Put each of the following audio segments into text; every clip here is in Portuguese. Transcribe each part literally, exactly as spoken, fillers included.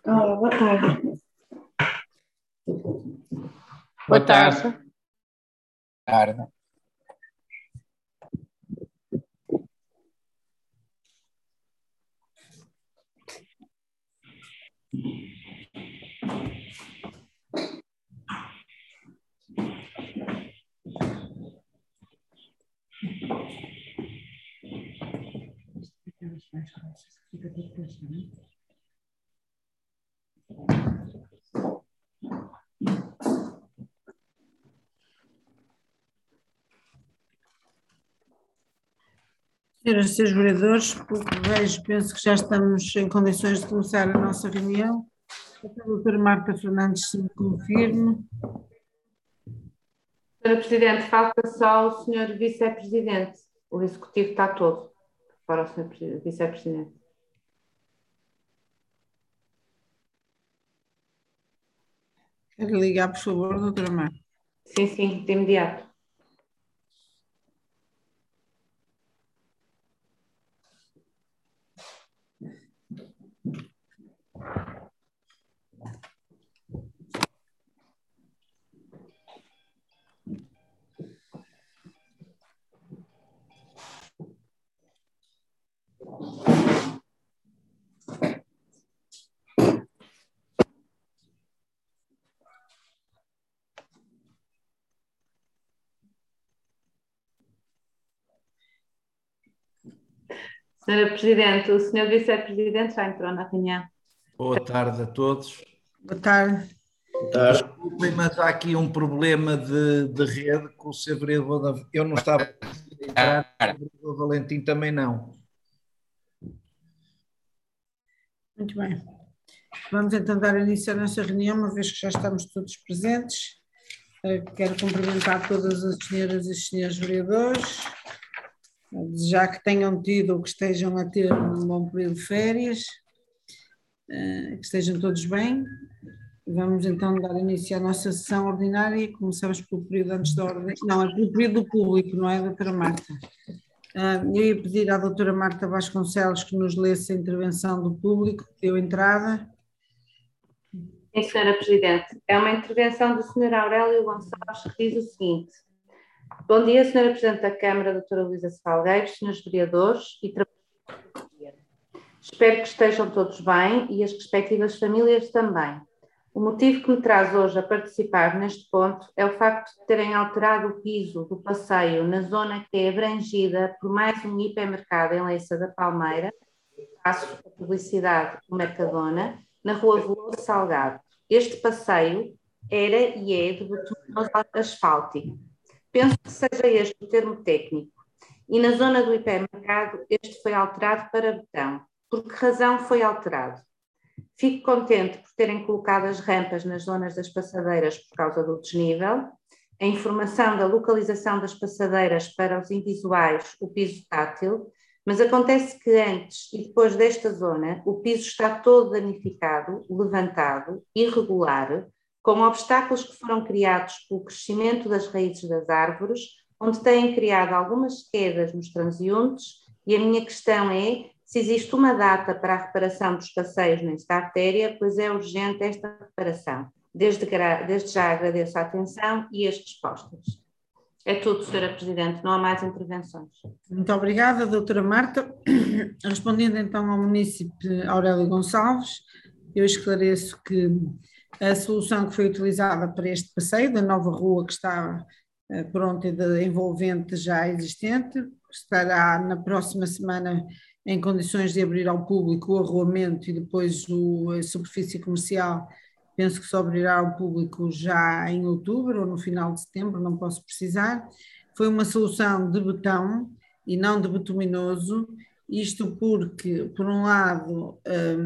Olá, boa tarde. Boa tarde. Boa tarde. Senhoras e senhores vereadores, pelo que vejo, penso que já estamos em condições de começar a nossa reunião. A doutora Marta Fernandes, se me confirme. Senhora Presidente, falta só o senhor Vice-Presidente. O Executivo está todo para o senhor Vice-Presidente. Quero ligar, por favor, doutora Marta. Sim, sim, de imediato. Senhora Presidente, o senhor Vice-Presidente já entrou na reunião. Boa tarde a todos. Boa tarde. Boa tarde. Desculpem, mas há aqui um problema de, de rede com o senhor vereador. Eu não estava a entrar, o vereador Valentim também não. Muito bem. Vamos então dar início à nossa reunião, uma vez que já estamos todos presentes. Quero cumprimentar todas as senhoras e os senhores vereadores, já que tenham tido ou que estejam a ter um bom período de férias, que estejam todos bem. Vamos então dar início à nossa sessão ordinária. Começamos pelo período antes da ordem, não, é pelo período do público, não é, doutora Marta? Eu ia pedir à doutora Marta Vasconcelos que nos lesse a intervenção do público, que deu entrada. Sim, senhora Presidente. É uma intervenção do senhor Aurélio Gonçalves que diz o seguinte: bom dia, senhora Presidente da Câmara, doutora Luísa Salgueiro, senhores vereadores e trabalhadores. Espero que estejam todos bem e as respectivas famílias também. O motivo que me traz hoje a participar neste ponto é o facto de terem alterado o piso do passeio na zona que é abrangida por mais um hipermercado em Leiça da Palmeira, passo a publicidade do Mercadona, na rua Veloso Salgado. Este passeio era e é de bitumoso asfáltico. Penso que seja este o termo técnico. E na zona do hipermercado este foi alterado para betão. Por que razão foi alterado? Fico contente por terem colocado as rampas nas zonas das passadeiras por causa do desnível, a informação da localização das passadeiras para os invisuais, o piso tátil, mas acontece que antes e depois desta zona o piso está todo danificado, levantado, irregular, com obstáculos que foram criados pelo crescimento das raízes das árvores, onde têm criado algumas quedas nos transeuntes, e a minha questão é se existe uma data para a reparação dos passeios nesta artéria, pois é urgente esta reparação. Desde, desde já agradeço a atenção e as respostas. É tudo, senhora Presidente, não há mais intervenções. Muito obrigada, doutora Marta. Respondendo então ao munícipe Aurélio Gonçalves, eu esclareço que a solução que foi utilizada para este passeio, da nova rua que está pronta e da envolvente já existente, estará na próxima semana em condições de abrir ao público o arruamento e depois o, a superfície comercial. Penso que só abrirá ao público já em outubro ou no final de setembro, não posso precisar. Foi uma solução de betão e não de betuminoso, isto porque, por um lado,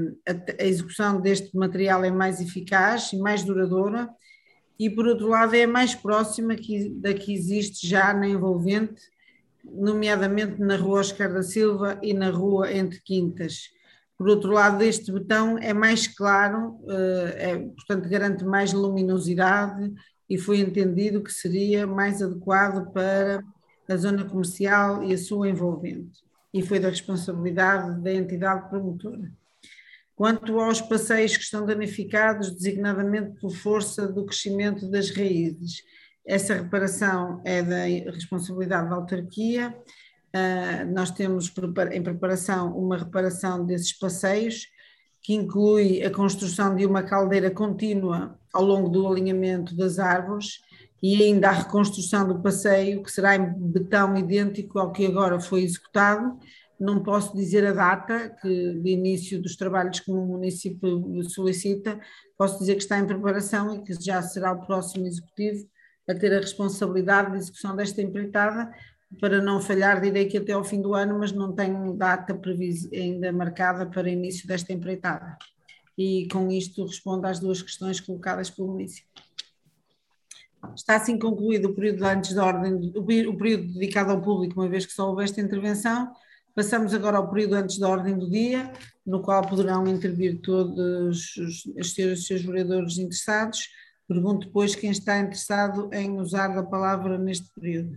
a execução deste material é mais eficaz e mais duradoura, e por outro lado é mais próxima da que existe já na envolvente, nomeadamente na rua Oscar da Silva e na rua Entre Quintas. Por outro lado, este betão é mais claro, é, portanto garante mais luminosidade e foi entendido que seria mais adequado para a zona comercial e a sua envolvente. E foi da responsabilidade da entidade promotora. Quanto aos passeios que estão danificados, designadamente por força do crescimento das raízes, essa reparação é da responsabilidade da autarquia. Uh, nós temos em preparação uma reparação desses passeios, que inclui a construção de uma caldeira contínua ao longo do alinhamento das árvores e ainda a reconstrução do passeio, que será em betão idêntico ao que agora foi executado. Não posso dizer a data que, de início dos trabalhos que o município solicita, posso dizer que está em preparação e que já será o próximo executivo a ter a responsabilidade de execução desta empreitada, para não falhar, direi que até ao fim do ano, mas não tenho data previs, ainda marcada para início desta empreitada. E com isto respondo às duas questões colocadas pelo município. Está assim concluído o período antes da ordem, o período dedicado ao público, uma vez que só houve esta intervenção. Passamos agora ao período antes da ordem do dia, no qual poderão intervir todos os, os, seus, os seus vereadores interessados. Pergunto depois quem está interessado em usar a palavra neste período.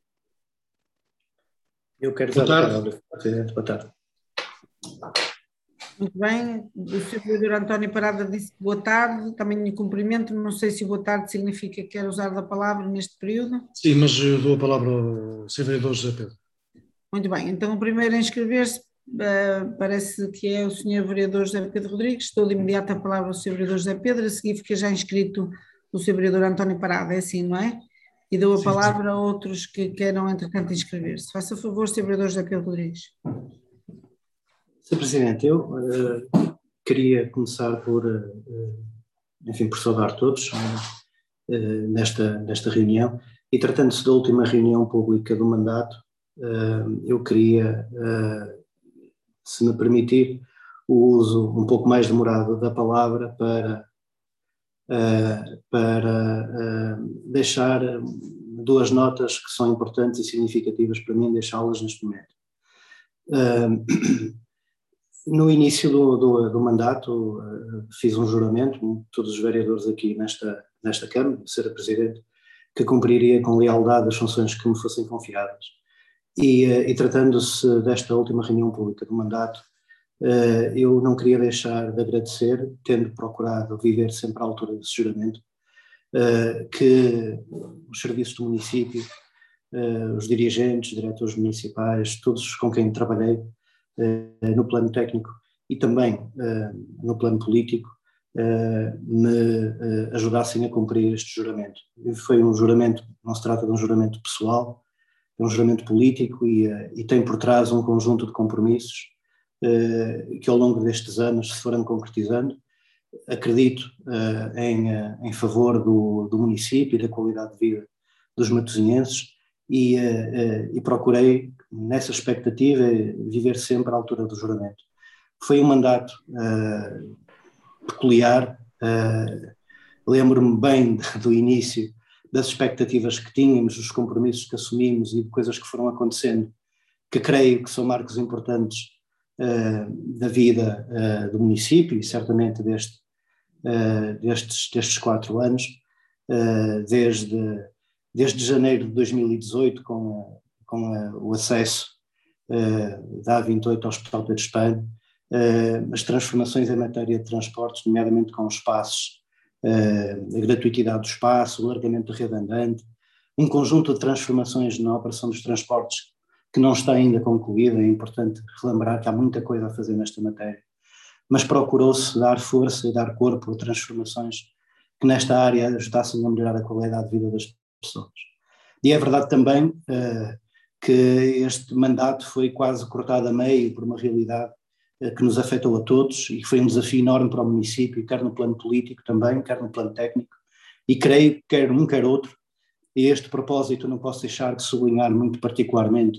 Eu quero usar a palavra, Presidente. Boa tarde. Muito bem. O senhor vereador António Parada disse boa tarde, também em cumprimento. Não sei se boa tarde significa que quer usar a palavra neste período. Sim, mas eu dou a palavra ao senhor vereador José Pedro. Muito bem. Então, o primeiro a inscrever-se uh, parece que é o senhor vereador José Pedro Rodrigues. Dou de imediato a palavra ao senhor vereador José Pedro. A seguir fica já inscrito o senhor vereador António Parada. É assim, não é? E dou a sim, palavra sim. a outros que queiram, entretanto, inscrever-se. Faça favor, senhor vereador José Pedro Rodrigues. senhor Presidente, eu uh, queria começar por, uh, enfim, por saudar todos uh, nesta, nesta reunião, e tratando-se da última reunião pública do mandato, uh, eu queria, uh, se me permitir, o uso um pouco mais demorado da palavra para, uh, para uh, deixar duas notas que são importantes e significativas para mim, deixá-las neste momento. Uh, No início do, do, do mandato, uh, fiz um juramento, todos os vereadores aqui nesta, nesta Câmara, de ser a Presidente, que cumpriria com lealdade as funções que me fossem confiadas. E, uh, e tratando-se desta última reunião pública do mandato, uh, eu não queria deixar de agradecer, tendo procurado viver sempre à altura desse juramento, uh, que os serviços do município, uh, os dirigentes, diretores municipais, todos com quem trabalhei, Uh, no plano técnico e também uh, no plano político, uh, me uh, ajudassem a cumprir este juramento. Foi um juramento, não se trata de um juramento pessoal, é um juramento político e, uh, e tem por trás um conjunto de compromissos uh, que ao longo destes anos se foram concretizando. Acredito uh, em, uh, em favor do, do município e da qualidade de vida dos matosinhenses e, uh, uh, e procurei, nessa expectativa, viver sempre à altura do juramento. Foi um mandato uh, peculiar, uh, lembro-me bem do início, das expectativas que tínhamos, dos compromissos que assumimos e de coisas que foram acontecendo, que creio que são marcos importantes uh, da vida uh, do município e certamente deste, uh, destes, destes quatro anos, uh, desde, desde janeiro de dois mil e dezoito, com a com uh, o acesso uh, da A vinte e oito ao Hospital Pedro Espelho, uh, as transformações em matéria de transportes, nomeadamente com os espaços, uh, a gratuitidade do espaço, o alargamento da rede andante, um conjunto de transformações na operação dos transportes que não está ainda concluída. É importante relembrar que há muita coisa a fazer nesta matéria, mas procurou-se dar força e dar corpo a transformações que nesta área ajudassem a melhorar a qualidade de vida das pessoas. E é verdade também uh, que este mandato foi quase cortado a meio por uma realidade uh, que nos afetou a todos e que foi um desafio enorme para o município, quer no plano político também, quer no plano técnico, e creio que quer um quer outro, e este propósito não posso deixar de sublinhar muito particularmente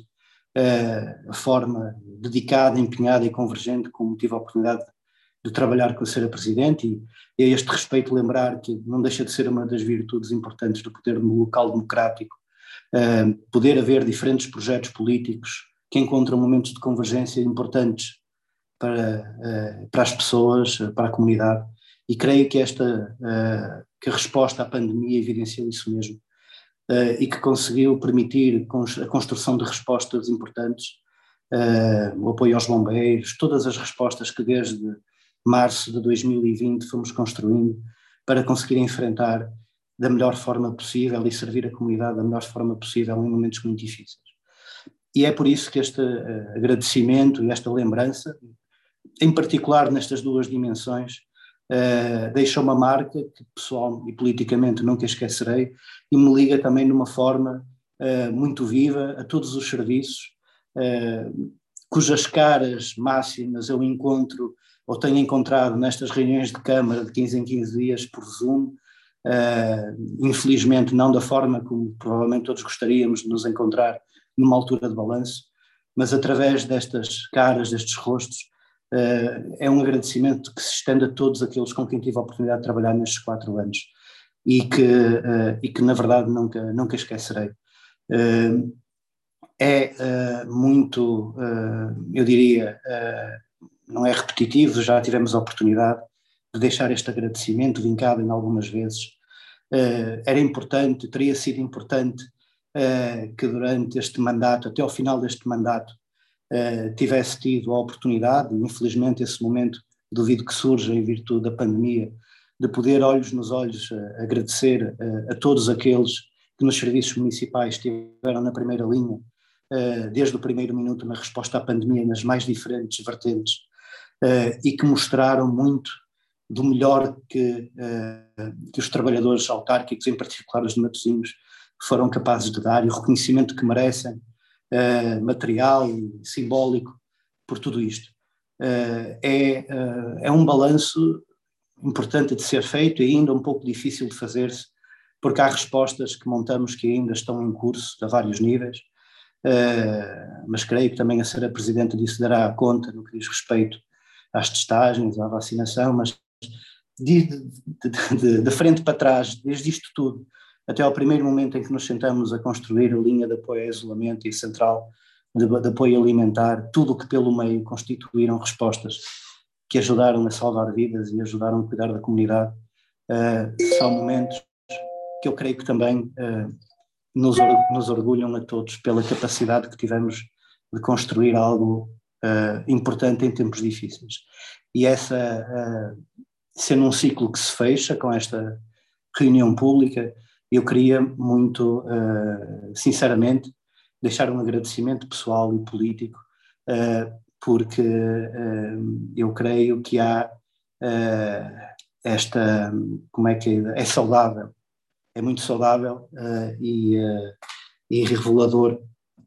uh, a forma dedicada, empenhada e convergente com que tive a oportunidade de trabalhar com a senhora Presidente, e, e a este respeito lembrar que não deixa de ser uma das virtudes importantes do poder no local democrático, Uh, poder haver diferentes projetos políticos que encontram momentos de convergência importantes para, uh, para as pessoas, uh, para a comunidade, e creio que esta uh, que a resposta à pandemia evidenciou isso mesmo, uh, e que conseguiu permitir a construção de respostas importantes, uh, o apoio aos bombeiros, todas as respostas que desde março de dois mil e vinte, fomos construindo para conseguir enfrentar da melhor forma possível e servir a comunidade da melhor forma possível em momentos muito difíceis. E é por isso que este uh, agradecimento e esta lembrança, em particular nestas duas dimensões, uh, deixa uma marca que pessoal e politicamente nunca esquecerei e me liga também de uma forma uh, muito viva a todos os serviços, uh, cujas caras máximas eu encontro ou tenho encontrado nestas reuniões de Câmara de quinze em quinze dias por Zoom, uh, infelizmente não da forma como provavelmente todos gostaríamos de nos encontrar numa altura de balanço, mas através destas caras, destes rostos, uh, é um agradecimento que se estende a todos aqueles com quem tive a oportunidade de trabalhar nestes quatro anos e que, uh, e que na verdade nunca, nunca esquecerei. Uh, é uh, muito, uh, eu diria, uh, não é repetitivo, já tivemos a oportunidade de deixar este agradecimento vincado em algumas vezes. Uh, era importante, teria sido importante Uh, que durante este mandato, até ao final deste mandato, uh, tivesse tido a oportunidade, e infelizmente esse momento duvido que surja em virtude da pandemia, de poder olhos nos olhos uh, agradecer uh, a todos aqueles que nos serviços municipais estiveram na primeira linha, uh, desde o primeiro minuto na resposta à pandemia nas mais diferentes vertentes, uh, e que mostraram muito do melhor que, uh, que os trabalhadores autárquicos, em particular os de Matosinhos, foram capazes de dar e o reconhecimento que merecem, uh, material e simbólico, por tudo isto. Uh, é, uh, é um balanço importante de ser feito e ainda um pouco difícil de fazer-se, porque há respostas que montamos que ainda estão em curso a vários níveis, uh, mas creio que também a senhora Presidente disso dará conta no que diz respeito às testagens, à vacinação, mas de, de, de, de frente para trás, desde isto tudo, até ao primeiro momento em que nos sentamos a construir a linha de apoio a isolamento e central de, de apoio alimentar, tudo o que pelo meio constituíram respostas que ajudaram a salvar vidas e ajudaram a cuidar da comunidade, uh, são momentos que eu creio que também uh, nos, nos orgulham a todos pela capacidade que tivemos de construir algo uh, importante em tempos difíceis. E essa, uh, sendo um ciclo que se fecha com esta reunião pública, eu queria muito, uh, sinceramente, deixar um agradecimento pessoal e político, uh, porque uh, eu creio que há uh, esta, como é que é, é saudável, é muito saudável uh, e, uh, e revelador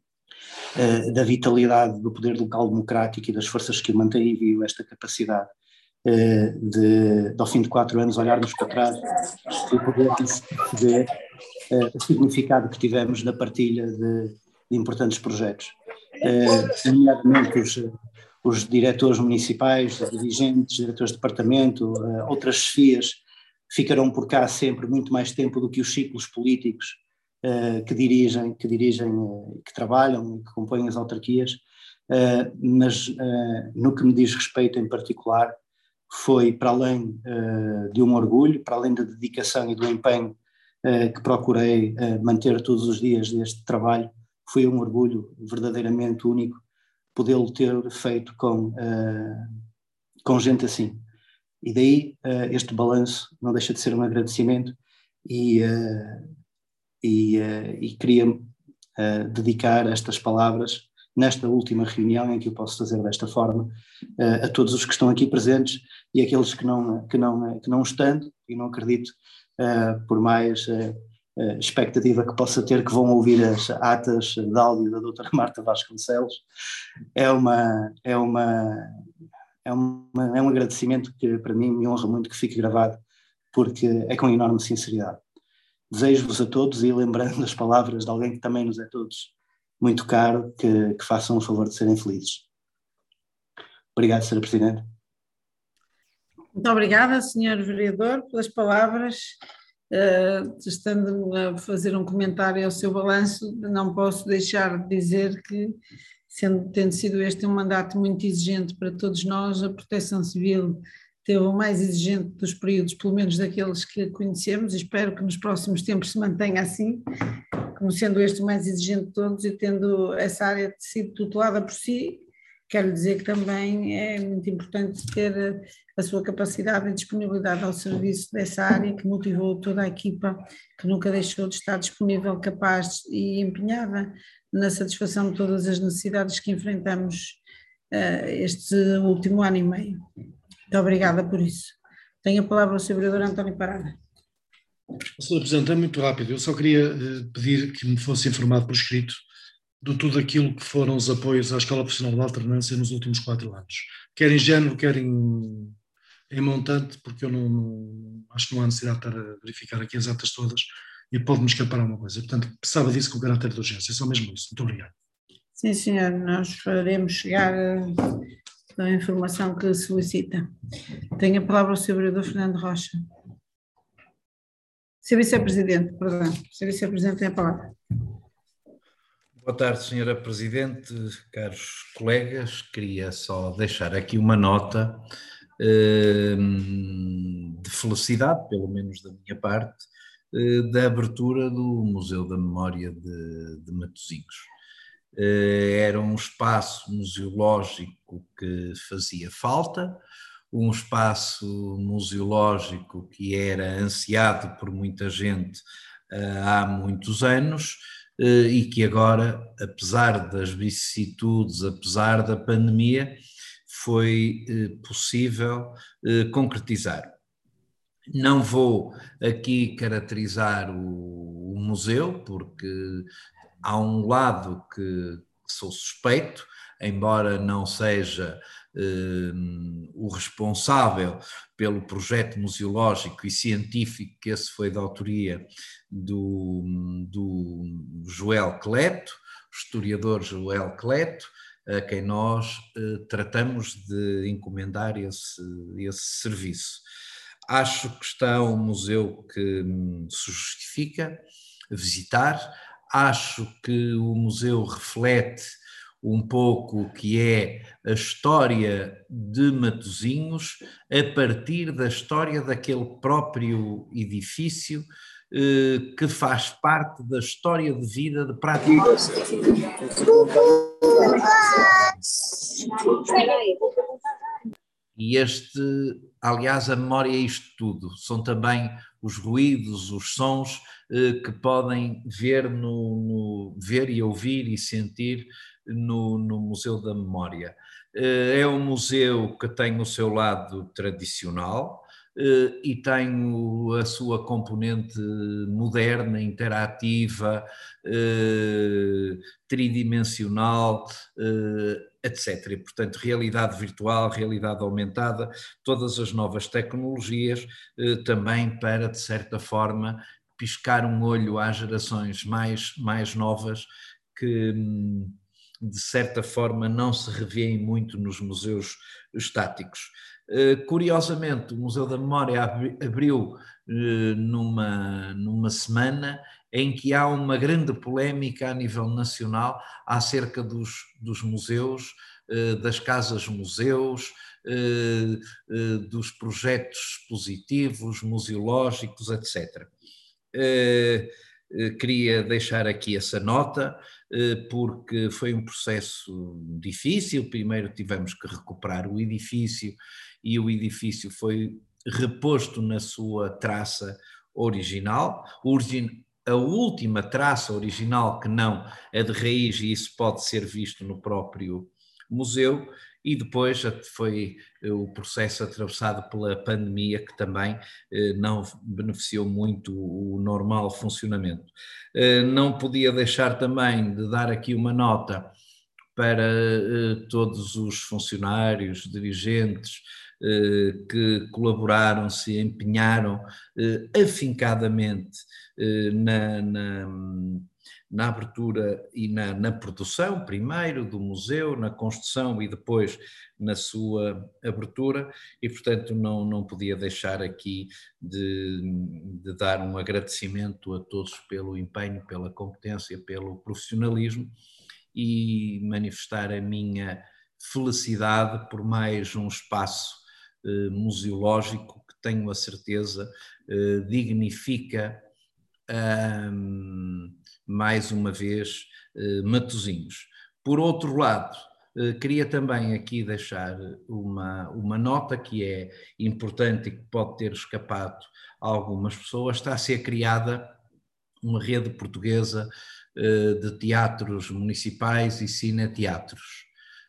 uh, da vitalidade do poder local democrático e das forças que o mantêm vivo, esta capacidade De, de, ao fim de quatro anos, olharmos para trás e poder perceber uh, o significado que tivemos na partilha de, de importantes projetos. Uh, nomeadamente os, os diretores municipais, os dirigentes, diretores de departamento, uh, outras chefias ficarão por cá sempre muito mais tempo do que os ciclos políticos uh, que dirigem, que, dirigem uh, que trabalham e que compõem as autarquias, uh, mas uh, no que me diz respeito em particular, foi para além uh, de um orgulho, para além da dedicação e do empenho uh, que procurei uh, manter todos os dias deste trabalho, foi um orgulho verdadeiramente único podê-lo ter feito com, uh, com gente assim. E daí uh, este balanço não deixa de ser um agradecimento e, uh, e, uh, e queria uh, dedicar estas palavras nesta última reunião em que eu posso fazer desta forma, uh, a todos os que estão aqui presentes e aqueles que não, que não, que não estando, e não acredito, uh, por mais uh, uh, expectativa que possa ter, que vão ouvir as atas de áudio da doutora Marta Vasconcelos, é, uma, é, uma, é, uma, é um agradecimento que para mim me honra muito que fique gravado, porque é com enorme sinceridade. Desejo-vos a todos, e lembrando as palavras de alguém que também nos é todos muito caro, que, que façam o favor de serem felizes. Obrigado, senhora Presidente. Muito obrigada, senhor Vereador, pelas palavras. Uh, estando a fazer um comentário ao seu balanço, não posso deixar de dizer que, sendo, tendo sido este um mandato muito exigente para todos nós, a Proteção Civil teve o mais exigente dos períodos, pelo menos daqueles que conhecemos, e espero que nos próximos tempos se mantenha assim, como sendo este o mais exigente de todos, e tendo essa área sido tutelada por si, quero dizer que também é muito importante ter a sua capacidade e disponibilidade ao serviço dessa área, que motivou toda a equipa, que nunca deixou de estar disponível, capaz e empenhada na satisfação de todas as necessidades que enfrentamos uh, este último ano e meio. Muito obrigada por isso. Tenho a palavra ao senhor vereador António Parada. senhor Presidente, é muito rápido. Eu só queria uh, pedir que me fosse informado por escrito de tudo aquilo que foram os apoios à Escola Profissional de Alternância nos últimos quatro anos. Quer em género, quer em, em montante, porque eu não, não acho que não há necessidade de estar a verificar aqui as atas todas e pode-me escapar alguma coisa. Portanto, precisava disso com caráter de urgência. É só mesmo isso. Muito obrigado. Sim, senhor. Nós faremos chegar a informação que solicita. Tenho a palavra ao senhor vereador Fernando Rocha. senhor Vice-Presidente, perdão. senhor Vice-Presidente tem a palavra. Boa tarde, senhora Presidente, caros colegas. Queria só deixar aqui uma nota eh, de felicidade, pelo menos da minha parte, eh, da abertura do Museu da Memória de, de Matosinhos. Eh, era um espaço museológico que fazia falta, um espaço museológico que era ansiado por muita gente eh, há muitos anos, e que agora, apesar das vicissitudes, apesar da pandemia, foi possível concretizar. Não vou aqui caracterizar o, o museu, porque há um lado que sou suspeito, embora não seja eh, o responsável pelo projeto museológico e científico, que esse foi da autoria do, do Joel Cleto, o historiador Joel Cleto, a quem nós eh, tratamos de encomendar esse, esse serviço. Acho que está um museu que se justifica visitar, acho que o museu reflete um pouco o que é a história de Matosinhos a partir da história daquele próprio edifício eh, que faz parte da história de vida de praticamente. E este, aliás, a memória é isto tudo, são também os ruídos, os sons eh, que podem ver, no, no, ver e ouvir e sentir no, no Museu da Memória. Eh, é um museu que tem o seu lado tradicional eh, e tem o, a sua componente moderna, interativa, eh, tridimensional, eh, etcétera. E, portanto, realidade virtual, realidade aumentada, todas as novas tecnologias, eh, também para, de certa forma, piscar um olho às gerações mais, mais novas que, de certa forma, não se revêem muito nos museus estáticos. Eh, curiosamente, o Museu da Memória abriu eh, numa, numa semana em que há uma grande polémica a nível nacional acerca dos, dos museus, das casas-museus, dos projetos expositivos, museológicos, etcétera. Queria deixar aqui essa nota, porque foi um processo difícil. Primeiro tivemos que recuperar o edifício e o edifício foi reposto na sua traça original, a última traça original que não a de raiz, e isso pode ser visto no próprio museu, e depois foi o processo atravessado pela pandemia que também não beneficiou muito o normal funcionamento. Não podia deixar também de dar aqui uma nota para todos os funcionários, dirigentes que colaboraram, se empenharam afincadamente na, na, na abertura e na, na produção, primeiro do museu, na construção e depois na sua abertura, e portanto não, não podia deixar aqui de, de dar um agradecimento a todos pelo empenho, pela competência, pelo profissionalismo, e manifestar a minha felicidade por mais um espaço eh, museológico que tenho a certeza eh, dignifica um, mais uma vez eh, Matosinhos. Por outro lado, Queria também aqui deixar uma, uma nota que é importante e que pode ter escapado a algumas pessoas. Está a ser criada uma rede portuguesa de teatros municipais e cineteatros.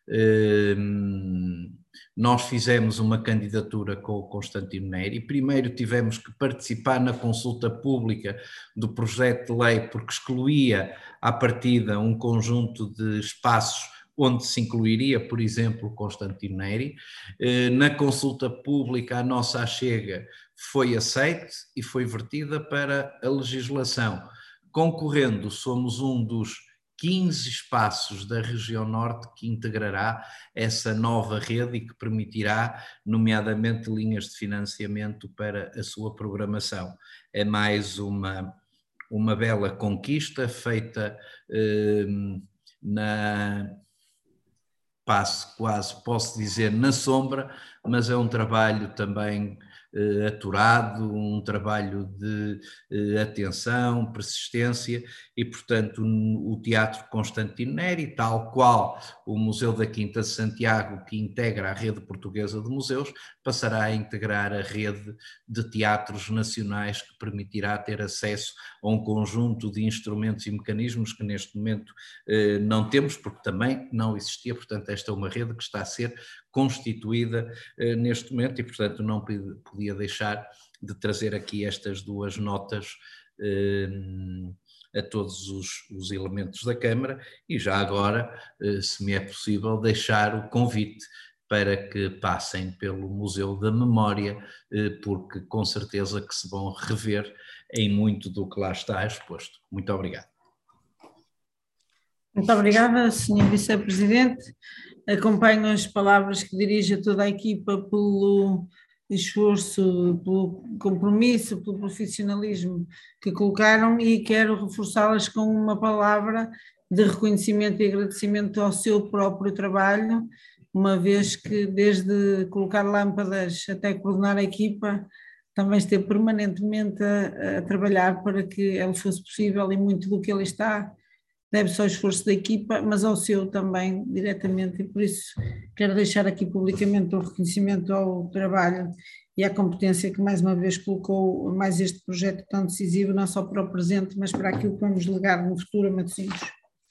Nós fizemos uma candidatura com o Constantino Neri. Primeiro tivemos que participar na consulta pública do projeto de lei, porque excluía à partida um conjunto de espaços onde se incluiria, por exemplo, o Constantino Neri. Na consulta pública a nossa achega foi aceite e foi vertida para a legislação. Concorrendo, somos um dos quinze espaços da região norte que integrará essa nova rede e que permitirá, nomeadamente, linhas de financiamento para a sua programação. É mais uma, uma bela conquista feita eh, na... passo quase, posso dizer, na sombra, mas é um trabalho também eh, aturado, um trabalho de eh, atenção, persistência e, portanto, o, o Teatro Constantino Neri, tal qual o Museu da Quinta de Santiago, que integra a rede portuguesa de museus, passará a integrar a rede de teatros nacionais que permitirá ter acesso a um conjunto de instrumentos e mecanismos que neste momento eh, não temos, porque também não existia. Portanto, esta é uma rede que está a ser constituída eh, neste momento e, portanto, não podia deixar de trazer aqui estas duas notas eh, a todos os, os elementos da Câmara e já agora, eh, se me é possível, deixar o convite para que passem pelo Museu da Memória, eh, porque com certeza que se vão rever em muito do que lá está exposto. Muito obrigado. Muito obrigada, senhor Vice-Presidente. Acompanho as palavras que dirige a toda a equipa pelo esforço, pelo compromisso, pelo profissionalismo que colocaram e quero reforçá-las com uma palavra de reconhecimento e agradecimento ao seu próprio trabalho, uma vez que desde colocar lâmpadas até coordenar a equipa, também esteve permanentemente a, a trabalhar para que ela fosse possível e muito do que ele está deve-se ao esforço da equipa, mas ao seu também diretamente, e por isso quero deixar aqui publicamente o reconhecimento ao trabalho e à competência que mais uma vez colocou mais este projeto tão decisivo, não só para o presente, mas para aquilo que vamos legar no futuro a Matosinhos.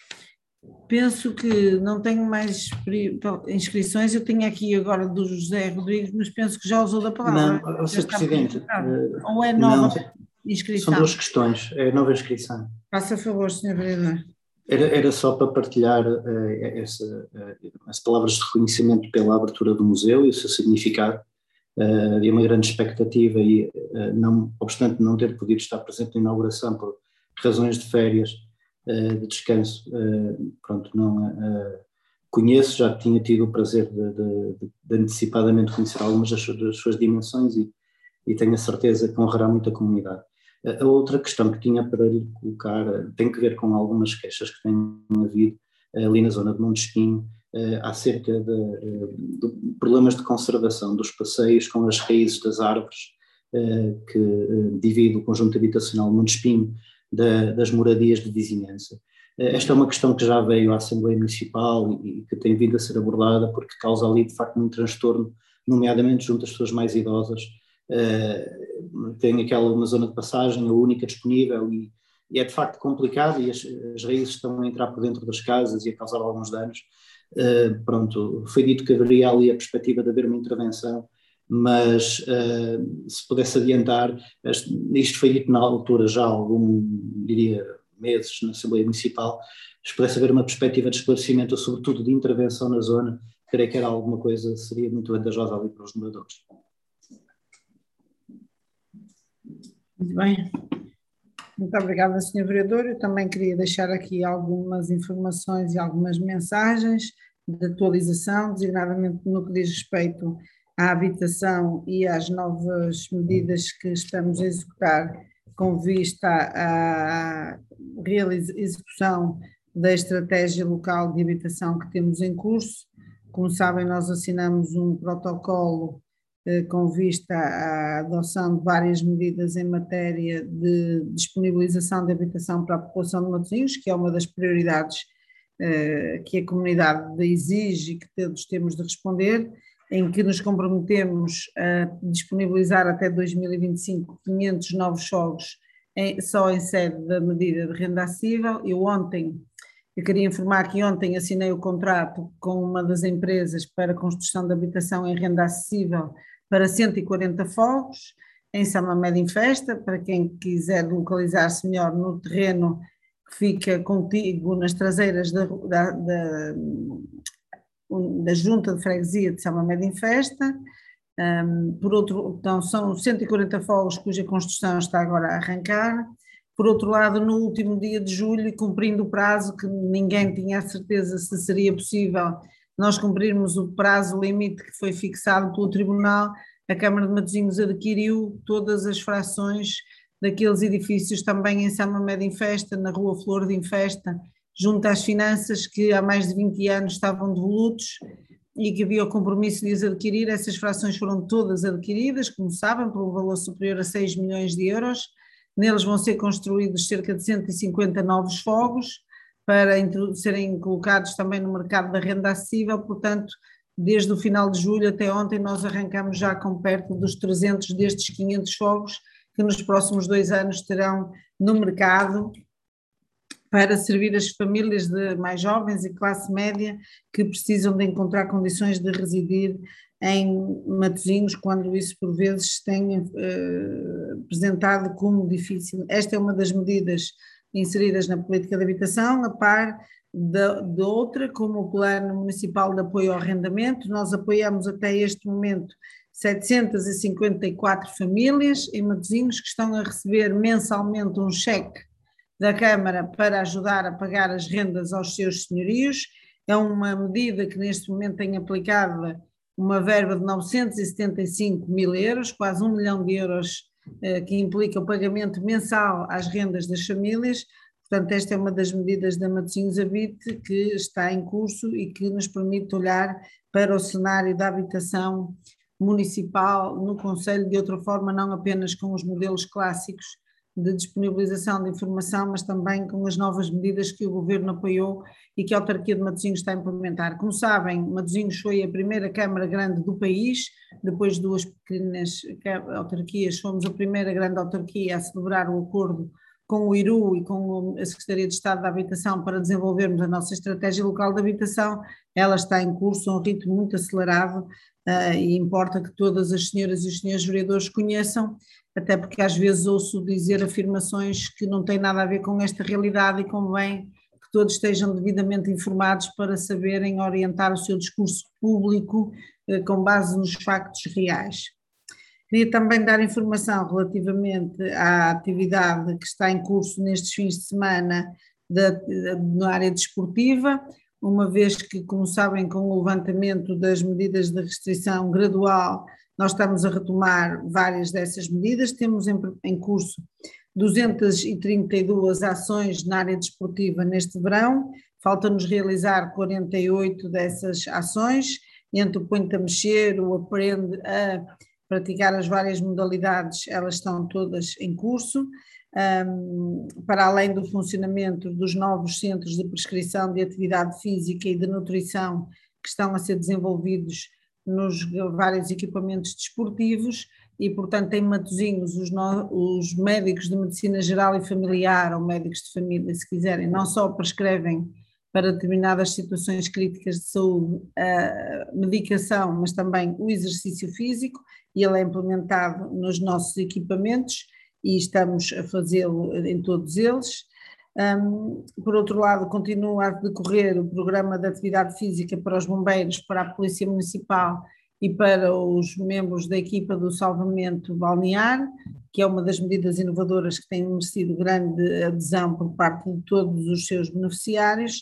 Penso que não tenho mais inscrições, eu tenho aqui agora do José Rodrigues, mas penso que já usou da palavra. Não, senhor Presidente. Ou é nova não, inscrição? São duas questões, é nova inscrição. Faça favor, senhor Vereador. Era, era só para partilhar uh, essa, uh, as palavras de reconhecimento pela abertura do museu e o seu significado. Uh, havia uma grande expectativa e, uh, não obstante não ter podido estar presente na inauguração por razões de férias, uh, de descanso, uh, pronto, não uh, conheço, já tinha tido o prazer de, de, de antecipadamente conhecer algumas das, das suas dimensões e, e tenho a certeza que honrará muito a comunidade. A outra questão que tinha para lhe colocar tem que ver com algumas queixas que têm havido ali na zona de Monte Espinho, acerca de, de problemas de conservação dos passeios com as raízes das árvores que dividem o conjunto habitacional de Monte Espinho das moradias de vizinhança. Esta é uma questão que já veio à Assembleia Municipal e que tem vindo a ser abordada porque causa ali de facto um transtorno, nomeadamente junto às pessoas mais idosas. Uh, tem aquela uma zona de passagem, a única disponível e, e é de facto complicado e as, as raízes estão a entrar por dentro das casas e a causar alguns danos. Uh, pronto, foi dito que haveria ali a perspectiva de haver uma intervenção, mas uh, se pudesse adiantar, isto foi dito na altura já há algum, diria, meses na Assembleia Municipal, se pudesse haver uma perspectiva de esclarecimento, sobretudo de intervenção na zona, creio que era alguma coisa, seria muito vantajosa ali para os moradores. Muito bem, muito obrigada, senhor Vereador. Eu também queria deixar aqui algumas informações e algumas mensagens de atualização, designadamente no que diz respeito à habitação e às novas medidas que estamos a executar com vista à real execução da estratégia local de habitação que temos em curso. Como sabem, nós assinamos um protocolo com vista à adoção de várias medidas em matéria de disponibilização de habitação para a população de Matosinhos, que é uma das prioridades que a comunidade exige e que todos temos de responder, em que nos comprometemos a disponibilizar até dois mil e vinte e cinco quinhentos novos fogos em, só em sede da medida de renda acessível. Eu ontem, eu queria informar que ontem assinei o contrato com uma das empresas para a construção de habitação em renda acessível para cento e quarenta fogos, em Samamed Infesta, para quem quiser localizar-se melhor no terreno que fica contigo nas traseiras da, da, da, da Junta de Freguesia de Samamed Infesta. Um, por outro, então são cento e quarenta fogos cuja construção está agora a arrancar. Por outro lado, no último dia de julho, cumprindo o prazo que ninguém tinha a certeza se seria possível nós cumprirmos o prazo limite que foi fixado pelo Tribunal, a Câmara de Matosinhos adquiriu todas as frações daqueles edifícios também em Samamed Infesta, na Rua Flor de Infesta, junto às finanças que há mais de vinte anos estavam devolutos e que havia o compromisso de as adquirir. Essas frações foram todas adquiridas, como sabem, por um valor superior a seis milhões de euros. Neles vão ser construídos cerca de cento e cinquenta novos fogos para serem colocados também no mercado da renda acessível. Portanto, desde o final de julho até ontem nós arrancamos já com perto dos trezentos destes quinhentos fogos que nos próximos dois anos terão no mercado para servir as famílias de mais jovens e classe média que precisam de encontrar condições de residir em Matosinhos, quando isso por vezes tem eh, apresentado como difícil. Esta é uma das medidas inseridas na política de habitação, a par de, de outra, como o Plano Municipal de Apoio ao Arrendamento. Nós apoiamos até este momento setecentas e cinquenta e quatro famílias em Matosinhos que estão a receber mensalmente um cheque da Câmara para ajudar a pagar as rendas aos seus senhorios. É uma medida que neste momento tem aplicada uma verba de novecentos e setenta e cinco mil euros, quase um milhão de euros, eh, que implica o pagamento mensal às rendas das famílias. Portanto, esta é uma das medidas da Matosinhos Habite que está em curso e que nos permite olhar para o cenário da habitação municipal no concelho de outra forma, não apenas com os modelos clássicos de disponibilização de informação, mas também com as novas medidas que o Governo apoiou e que a autarquia de Matosinhos está a implementar. Como sabem, Matosinhos foi a primeira Câmara grande do país, depois de duas pequenas autarquias, fomos a primeira grande autarquia a celebrar o acordo com o I R U e com a Secretaria de Estado da Habitação para desenvolvermos a nossa estratégia local de habitação. Ela está em curso a um ritmo muito acelerado uh, e importa que todas as senhoras e os senhores vereadores conheçam, até porque às vezes ouço dizer afirmações que não têm nada a ver com esta realidade e convém que todos estejam devidamente informados para saberem orientar o seu discurso público uh, com base nos factos reais. Queria também dar informação relativamente à atividade que está em curso nestes fins de semana da, da, na área desportiva, uma vez que, como sabem, com o levantamento das medidas de restrição gradual, nós estamos a retomar várias dessas medidas. Temos em, em curso duzentas e trinta e duas ações na área desportiva neste verão, falta-nos realizar quarenta e oito dessas ações, entre o Põe-te a Mexer, o Aprende a praticar as várias modalidades, elas estão todas em curso, um, para além do funcionamento dos novos centros de prescrição de atividade física e de nutrição que estão a ser desenvolvidos nos vários equipamentos desportivos e, portanto, em Matosinhos os, no, os médicos de medicina geral e familiar ou médicos de família, se quiserem, não só prescrevem para determinadas situações críticas de saúde a medicação, mas também o exercício físico, e ele é implementado nos nossos equipamentos e estamos a fazê-lo em todos eles. Um, por outro lado, continua a decorrer o programa de atividade física para os bombeiros, para a Polícia Municipal e para os membros da equipa do salvamento balnear, que é uma das medidas inovadoras que tem merecido grande adesão por parte de todos os seus beneficiários.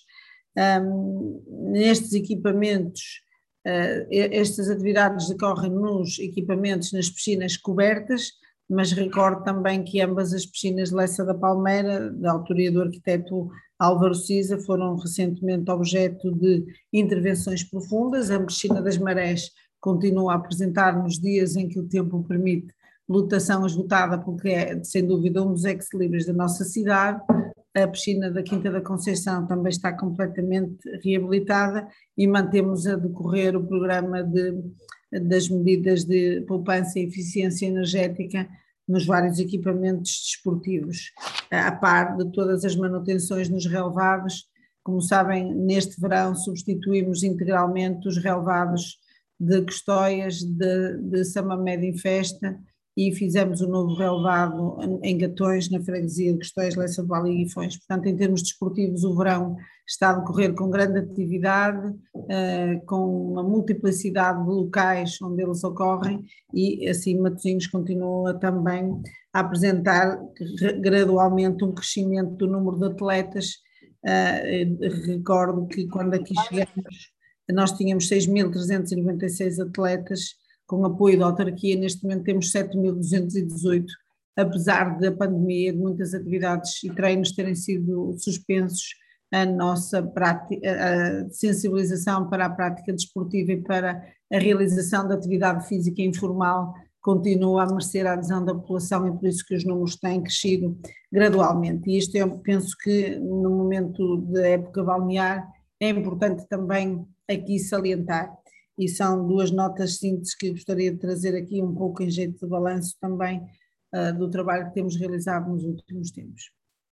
Um, nestes equipamentos, uh, estas atividades decorrem nos equipamentos, nas piscinas cobertas, mas recordo também que ambas as piscinas de Lessa da Palmeira, da autoria do arquiteto Álvaro Cisa, foram recentemente objeto de intervenções profundas. A piscina das Marés continua a apresentar nos dias em que o tempo permite lotação esgotada, porque é sem dúvida um dos ex-libris da nossa cidade. a piscina da Quinta da Conceição também está completamente reabilitada e mantemos a decorrer o programa de, das medidas de poupança e eficiência energética nos vários equipamentos desportivos, a par de todas as manutenções nos relevados. Como sabem, neste verão substituímos integralmente os relevados de Custóias, de, de Samamed em Festa, e fizemos o novo relevado em Gatões, na freguesia de Custóias, Leça do Vale e Guifões. Portanto, em termos desportivos, o verão está a decorrer com grande atividade, eh, com uma multiplicidade de locais onde eles ocorrem, e assim Matosinhos continua também a apresentar gradualmente um crescimento do número de atletas. Eh, recordo que quando aqui chegamos nós tínhamos seis mil trezentos e noventa e seis atletas, com apoio da autarquia. Neste momento temos sete mil duzentos e dezoito, apesar da pandemia, de muitas atividades e treinos terem sido suspensos. A nossa prática, a sensibilização para a prática desportiva e para a realização da atividade física informal continua a merecer a adesão da população, e por isso que os números têm crescido gradualmente. E isto eu penso que no momento da época balnear é importante também aqui salientar. E são duas notas simples que gostaria de trazer aqui um pouco em jeito de balanço também uh, do trabalho que temos realizado nos últimos tempos.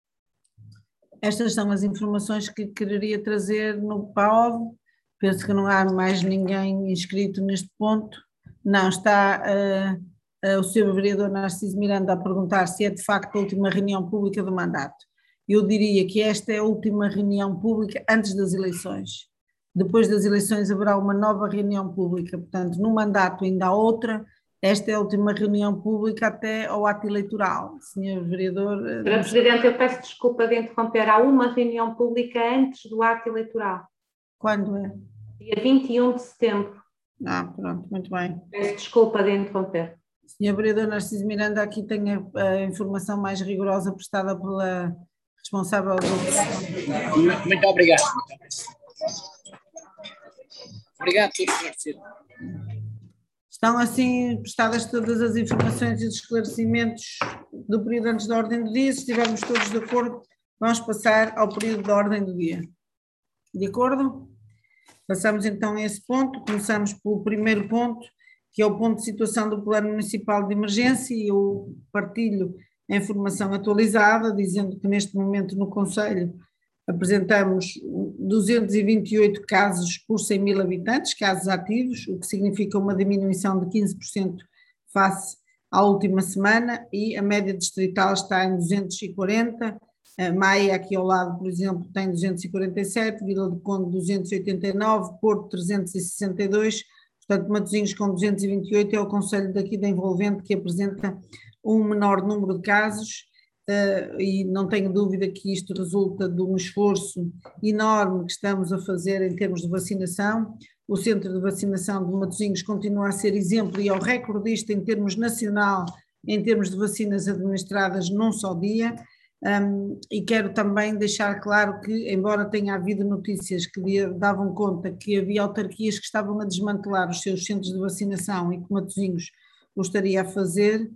Estas são as informações que quereria trazer no P A O D. Penso que não há mais ninguém inscrito neste ponto. Não, está uh, uh, o senhor vereador Narciso Miranda a perguntar se é de facto a última reunião pública do mandato. Eu diria que esta é a última reunião pública antes das eleições. Depois das eleições haverá uma nova reunião pública, portanto, no mandato ainda há outra. Esta é a última reunião pública até ao ato eleitoral. senhor Vereador... senhora Presidente, eu peço desculpa de interromper. Há uma reunião pública antes do ato eleitoral. Quando é? Dia vinte e um de setembro. Ah, pronto, muito bem. Peço desculpa de interromper. senhor Vereador Narciso Miranda, aqui tem a, a informação mais rigorosa prestada pela responsável do... Muito, muito obrigado. Obrigado por esclarecer. Estão assim prestadas todas as informações e os esclarecimentos do período antes da ordem do dia. Se estivermos todos de acordo, vamos passar ao período da ordem do dia. De acordo? Passamos então a esse ponto. Começamos pelo primeiro ponto, que é o ponto de situação do Plano Municipal de Emergência, e eu partilho a informação atualizada, dizendo que neste momento no Conselho apresentamos duzentos e vinte e oito casos por cem mil habitantes, casos ativos, o que significa uma diminuição de quinze por cento face à última semana, e a média distrital está em duzentos e quarenta, a Maia aqui ao lado, por exemplo, tem duzentos e quarenta e sete, Vila do Conde duzentos e oitenta e nove, Porto trezentos e sessenta e dois, portanto Matosinhos com duzentos e vinte e oito é o concelho daqui da envolvente que apresenta um menor número de casos. Uh, e não tenho dúvida que isto resulta de um esforço enorme que estamos a fazer em termos de vacinação. O centro de vacinação de Matosinhos continua a ser exemplo e é o recordista em termos nacional, em termos de vacinas administradas num só dia. Um, e quero também deixar claro que, embora tenha havido notícias que davam conta que havia autarquias que estavam a desmantelar os seus centros de vacinação e que Matosinhos o estaria a fazer,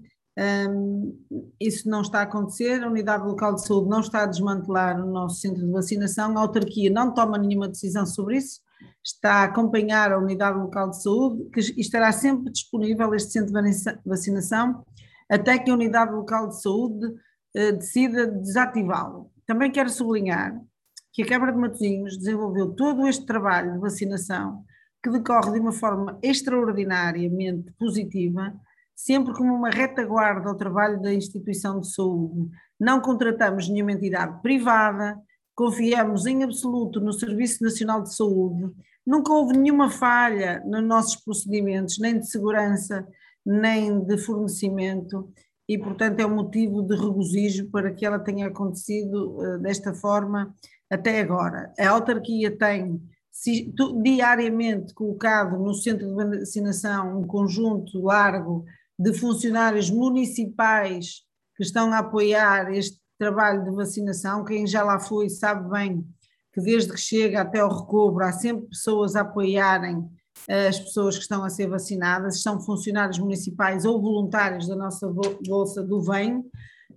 Um, isso não está a acontecer. A Unidade Local de Saúde não está a desmantelar o nosso centro de vacinação, a autarquia não toma nenhuma decisão sobre isso, está a acompanhar a Unidade Local de Saúde, que estará sempre disponível este centro de vacinação até que a Unidade Local de Saúde uh, decida desativá-lo. Também quero sublinhar que a Câmara de Matosinhos desenvolveu todo este trabalho de vacinação, que decorre de uma forma extraordinariamente positiva, sempre como uma retaguarda ao trabalho da instituição de saúde. Não contratamos nenhuma entidade privada, confiamos em absoluto no Serviço Nacional de Saúde, nunca houve nenhuma falha nos nossos procedimentos, nem de segurança, nem de fornecimento, e portanto é um motivo de regozijo para que ela tenha acontecido uh, desta forma até agora. A autarquia tem si, tu, diariamente colocado no centro de vacinação um conjunto largo de funcionários municipais que estão a apoiar este trabalho de vacinação. Quem já lá foi sabe bem que desde que chega até ao recobro há sempre pessoas a apoiarem as pessoas que estão a ser vacinadas, são funcionários municipais ou voluntários da nossa bolsa do V E M,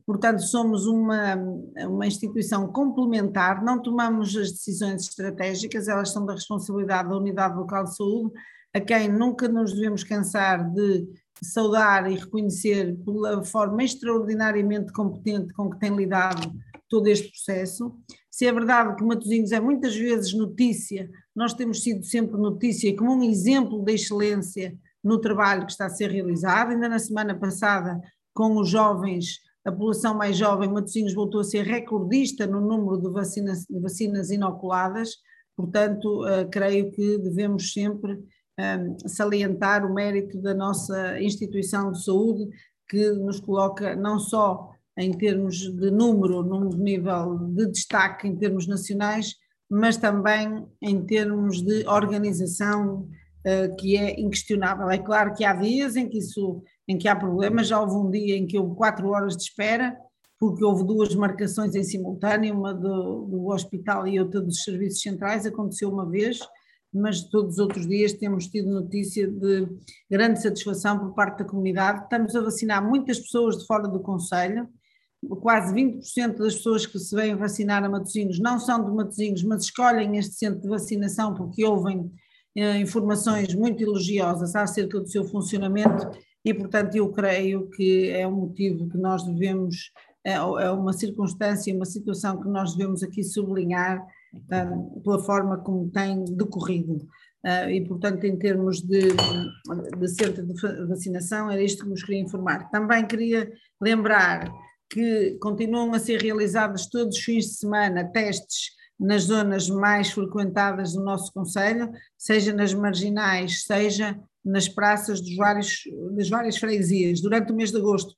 portanto somos uma, uma instituição complementar, não tomamos as decisões estratégicas, elas são da responsabilidade da Unidade Local de Saúde, a quem nunca nos devemos cansar de saudar e reconhecer pela forma extraordinariamente competente com que tem lidado todo este processo. Se é verdade que Matosinhos é muitas vezes notícia, nós temos sido sempre notícia como um exemplo de excelência no trabalho que está a ser realizado. Ainda na semana passada, com os jovens, a população mais jovem, Matosinhos voltou a ser recordista no número de vacinas, de vacinas inoculadas, portanto, uh, creio que devemos sempre um, salientar o mérito da nossa instituição de saúde, que nos coloca não só em termos de número, num nível de destaque em termos nacionais, mas também em termos de organização, uh, que é inquestionável. É claro que há dias em que, isso, em que há problemas, já houve um dia em que houve quatro horas de espera, porque houve duas marcações em simultâneo, uma do, do hospital e outra dos serviços centrais, aconteceu uma vez, mas todos os outros dias temos tido notícia de grande satisfação por parte da comunidade. Estamos a vacinar muitas pessoas de fora do concelho, quase vinte por cento das pessoas que se vêm vacinar a Matosinhos não são de Matosinhos, mas escolhem este centro de vacinação porque ouvem eh, informações muito elogiosas acerca do seu funcionamento e, portanto, eu creio que é um motivo que nós devemos, é, é uma circunstância, uma situação que nós devemos aqui sublinhar uh, pela forma como tem decorrido. Uh, e, portanto, em termos de, de centro de vacinação, era isto que vos queria informar. Também queria lembrar que continuam a ser realizados todos os fins de semana testes nas zonas mais frequentadas do nosso concelho, seja nas marginais, seja nas praças dos vários, das várias freguesias. Durante o mês de agosto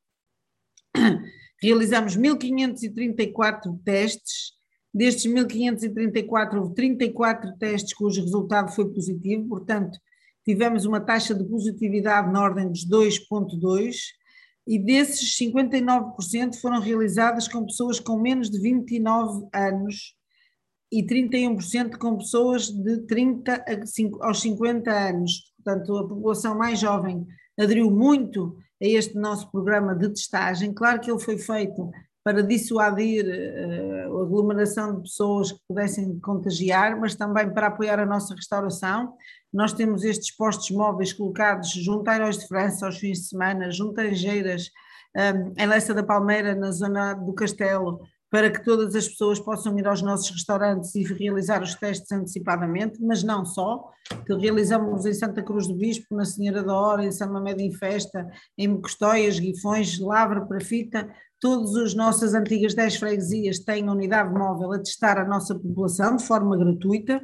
realizamos mil quinhentos e trinta e quatro testes, destes mil quinhentos e trinta e quatro houve trinta e quatro testes cujo resultado foi positivo, portanto tivemos uma taxa de positividade na ordem dos dois vírgula dois, e desses cinquenta e nove por cento foram realizadas com pessoas com menos de vinte e nove anos e trinta e um por cento com pessoas de trinta aos cinquenta anos. Portanto, a população mais jovem aderiu muito a este nosso programa de testagem. Claro que ele foi feito para dissuadir uh, a aglomeração de pessoas que pudessem contagiar, mas também para apoiar a nossa restauração. Nós temos estes postos móveis colocados junto a Heróis de França aos fins de semana, junto a Angeiras, um, em Leça da Palmeira, na zona do Castelo, para que todas as pessoas possam ir aos nossos restaurantes e realizar os testes antecipadamente, mas não só, que realizamos em Santa Cruz do Bispo, na Senhora da Hora, em São Mamede em Festa, em Custóias, Guifões, Lavra, Prafita. Todas as nossas antigas dez freguesias têm a unidade móvel a testar a nossa população de forma gratuita.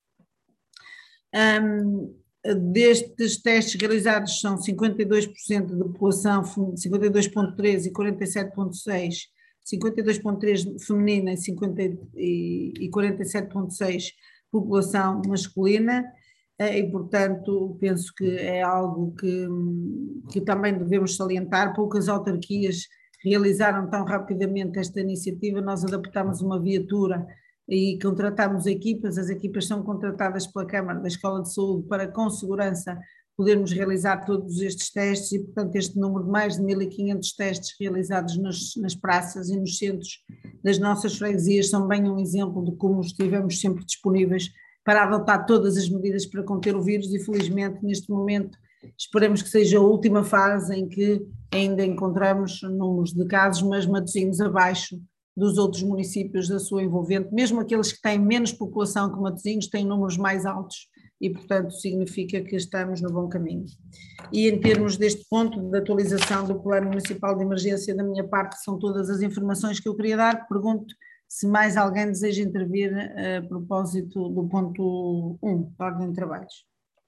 Um, destes testes realizados são cinquenta e dois por cento da população, cinquenta e dois vírgula três e quarenta e sete vírgula seis, cinquenta e dois vírgula três feminina e, cinquenta e quarenta e sete vírgula seis população masculina, e portanto penso que é algo que, que também devemos salientar. Poucas autarquias realizaram tão rapidamente esta iniciativa. Nós adaptámos uma viatura e contratámos equipas, as equipas são contratadas pela Câmara da Escola de Saúde para com segurança podermos realizar todos estes testes e portanto este número de mais de mil e quinhentos testes realizados nas, nas praças e nos centros das nossas freguesias são bem um exemplo de como estivemos sempre disponíveis para adotar todas as medidas para conter o vírus e felizmente neste momento esperemos que seja a última fase em que ainda encontramos números de casos, mas Matosinhos abaixo dos outros municípios da sua envolvente, mesmo aqueles que têm menos população que Matosinhos têm números mais altos e portanto significa que estamos no bom caminho. E em termos deste ponto de atualização do Plano Municipal de Emergência da minha parte são todas as informações que eu queria dar. Pergunto se mais alguém deseja intervir a propósito do ponto um da ordem de trabalhos.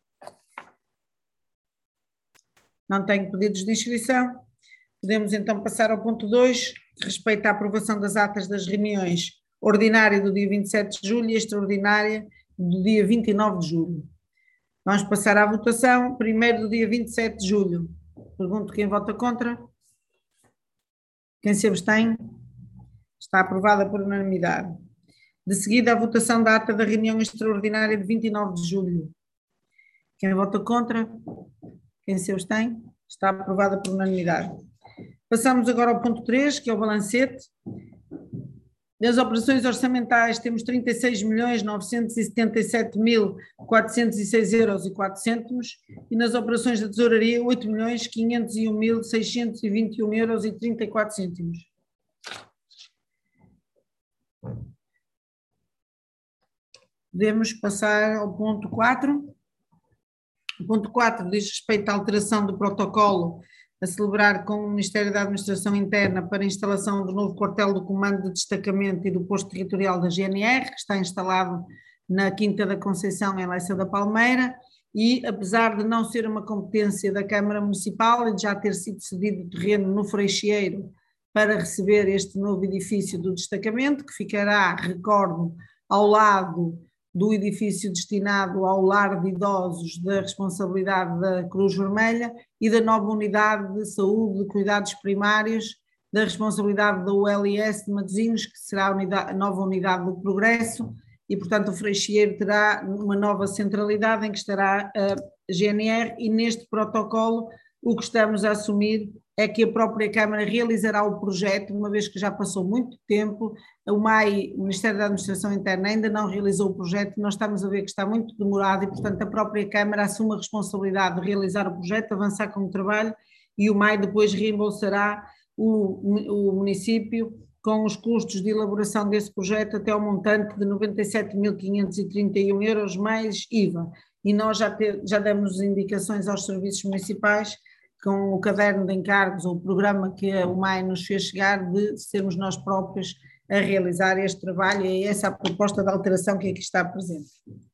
Não tenho pedidos de inscrição. Podemos então passar ao ponto dois, que respeita à aprovação das atas das reuniões ordinária do dia vinte e sete de julho e extraordinária do dia vinte e nove de julho. Vamos passar à votação, primeiro do dia vinte e sete de julho. Pergunto quem vota contra. Quem se abstém? Está aprovada por unanimidade. De seguida, a votação da ata da reunião extraordinária de vinte e nove de julho. Quem vota contra? Quem se abstém? Está aprovada por unanimidade. Passamos agora ao ponto três, que é o balancete. Das operações orçamentais temos trinta e seis milhões novecentos e setenta e sete mil quatrocentos e seis euros e quatro cêntimos e nas operações da tesouraria oito milhões quinhentos e um mil seiscentos e vinte e um euros e trinta e quatro cêntimos. Podemos passar ao ponto quatro. O ponto quatro diz respeito à alteração do protocolo a celebrar com o Ministério da Administração Interna para a instalação do novo quartel do Comando de Destacamento e do Posto Territorial da G N R, que está instalado na Quinta da Conceição, em Leça da Palmeira, e apesar de não ser uma competência da Câmara Municipal e de já ter sido cedido o terreno no Freixeiro para receber este novo edifício do destacamento, que ficará, recordo, ao lado do edifício destinado ao lar de idosos da responsabilidade da Cruz Vermelha e da nova unidade de saúde de cuidados primários da responsabilidade da U L S de Matosinhos, que será a, unidade, a nova unidade do Progresso, e portanto o Freixeiro terá uma nova centralidade em que estará a G N R, e neste protocolo o que estamos a assumir é que a própria Câmara realizará o projeto, uma vez que já passou muito tempo. O M A I, o Ministério da Administração Interna, ainda não realizou o projeto, nós estamos a ver que está muito demorado e, portanto, a própria Câmara assume a responsabilidade de realizar o projeto, avançar com o trabalho, e o M A I depois reembolsará o, o município com os custos de elaboração desse projeto até ao montante de noventa e sete mil quinhentos e trinta e um euros mais I V A. E nós já, te, já demos indicações aos serviços municipais com o caderno de encargos, ou o programa que o M A I nos fez chegar, de sermos nós próprios a realizar este trabalho, e é essa a proposta de alteração que aqui está presente.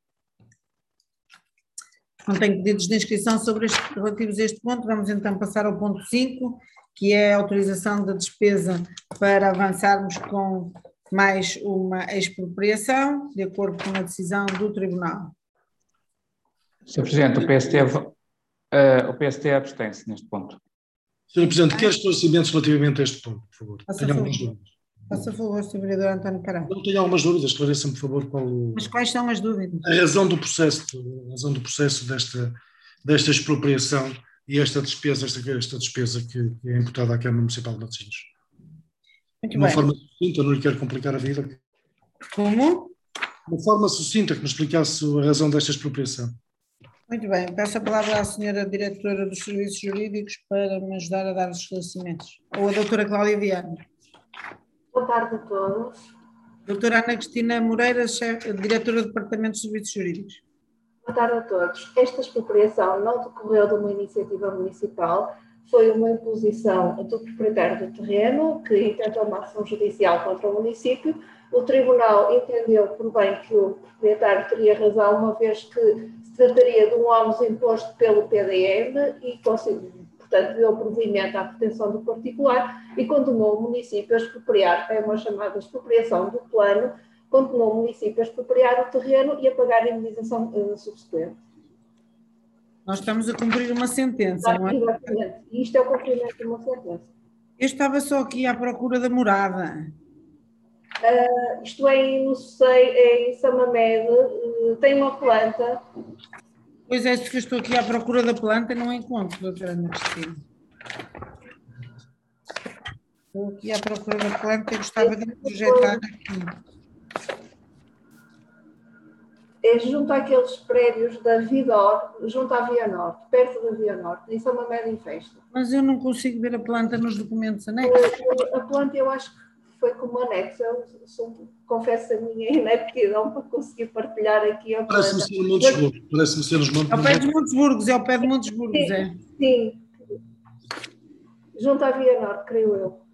Não tenho pedidos de inscrição sobre este, relativos a este ponto. Vamos então passar ao ponto cinco, que é a autorização da despesa para avançarmos com mais uma expropriação, de acordo com a decisão do Tribunal. senhor Presidente, o P S T, uh, o P S T abstém-se neste ponto. senhor Presidente, quer esclarecimentos relativamente a este ponto, por favor? Faça Tenho favor. algumas dúvidas. Faça favor, senhor Vereador António Carão. Não tenho algumas dúvidas, esclareça-me, por favor, qual o... Mas quais são as dúvidas? A razão do processo, a razão do processo desta, desta expropriação e esta despesa, esta, esta despesa que, que é imputada à Câmara Municipal de Matosinhos. Muito De uma bem. forma sucinta, não lhe quero complicar a vida. De Como? uma forma sucinta, que me explicasse a razão desta expropriação. Muito bem, peço a palavra à senhora Diretora dos Serviços Jurídicos para me ajudar a dar os esclarecimentos. Ou a doutora Cláudia Viana. Boa tarde a todos. Doutora Ana Cristina Moreira, chefe, Diretora do Departamento de Serviços Jurídicos. Boa tarde a todos. Esta expropriação não decorreu de uma iniciativa municipal, foi uma imposição do proprietário do terreno, que intentou uma ação judicial contra o município. O Tribunal entendeu por bem que o proprietário teria razão, uma vez que se trataria de um ónus imposto pelo P D M e, portanto, deu provimento à pretensão do particular e condenou o município a expropriar, é uma chamada expropriação do plano, condenou o município a expropriar o terreno e a pagar a indenização uh, subsequente. Nós estamos a cumprir uma sentença, não é? Exatamente. E isto é o cumprimento de uma sentença. Eu estava só aqui à procura da morada. Uh, isto é em, não sei, é em Samamed, uh, tem uma planta. Pois é, que eu estou aqui à procura da planta e não a encontro, doutora Ana Cristina. Estou aqui à procura da planta e gostava de projetar aqui. É junto àqueles prédios da Vidor, junto à Via Norte, perto da Via Norte, em Samamed em Festa. Mas eu não consigo ver a planta nos documentos anexos. A planta eu acho que foi como anexo, eu sou, confesso a minha ineptidão para conseguir partilhar aqui a planta. Parece-me ser o Montesburgo, parece-me ser os Montes. É o pé de Montesburgos, é o pé de Montesburgos, sim, é. Sim, junto à Via Norte, creio eu.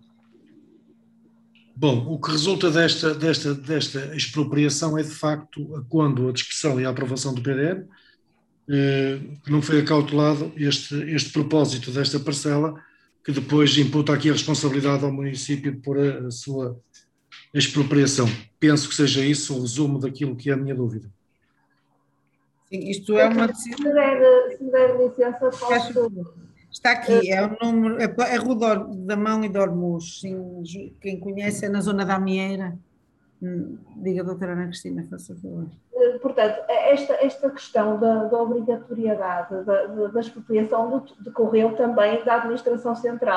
Bom, o que resulta desta, desta, desta expropriação é, de facto, quando a discussão e a aprovação do P D M, eh, não foi acautelado este, este propósito desta parcela, que depois imputa aqui a responsabilidade ao município por a, a sua expropriação. Penso que seja isso o resumo daquilo que é a minha dúvida. Sim, isto é uma decisão. Se der, se der licença, posso... Está aqui, é o número, é, é Rua da Mão e de Ormuz, quem conhece é na zona da Amieira. Diga, doutora Ana Cristina, faça favor. Portanto, esta, esta questão da, da obrigatoriedade da, da expropriação decorreu também da administração central,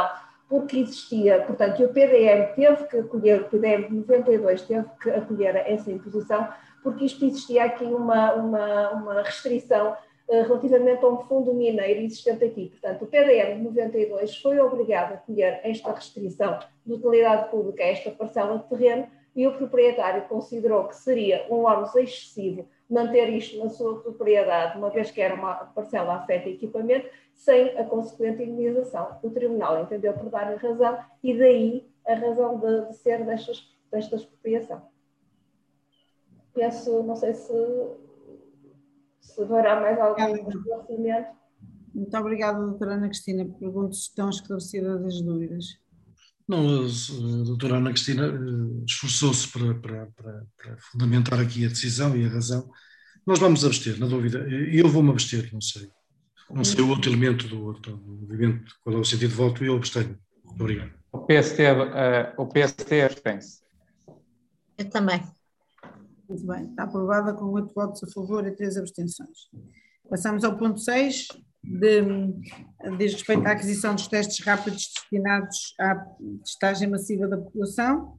porque existia, portanto, e o P D M teve que acolher, o P D M de noventa e dois teve que acolher essa imposição, porque isto existia aqui uma, uma, uma restrição uh, relativamente a um fundo mineiro existente aqui. Portanto, o P D M de noventa e dois foi obrigado a acolher esta restrição de utilidade pública a esta parcela de terreno, e o proprietário considerou que seria um ónus excessivo manter isto na sua propriedade, uma vez que era uma parcela afeta equipamento, sem a consequente indenização. O Tribunal entendeu por dar razão, e daí a razão de, de ser destas, desta expropriação. Penso, não sei se, se haverá mais algum esclarecimento. Muito obrigada, doutora Ana Cristina. Pergunto se estão esclarecidas as dúvidas. Não, a doutora Ana Cristina esforçou-se para, para, para, para fundamentar aqui a decisão e a razão. Nós vamos abster, na dúvida. Eu vou-me abster, não sei. Não sei o outro elemento do outro movimento, qual é o sentido de voto, e eu abstenho. Muito obrigado. O P S T, uh, o P S T abstém-se. Eu também. Muito bem, está aprovada com oito votos a favor e três abstenções. Passamos ao ponto seis, de, diz respeito à aquisição dos testes rápidos destinados à testagem massiva da população.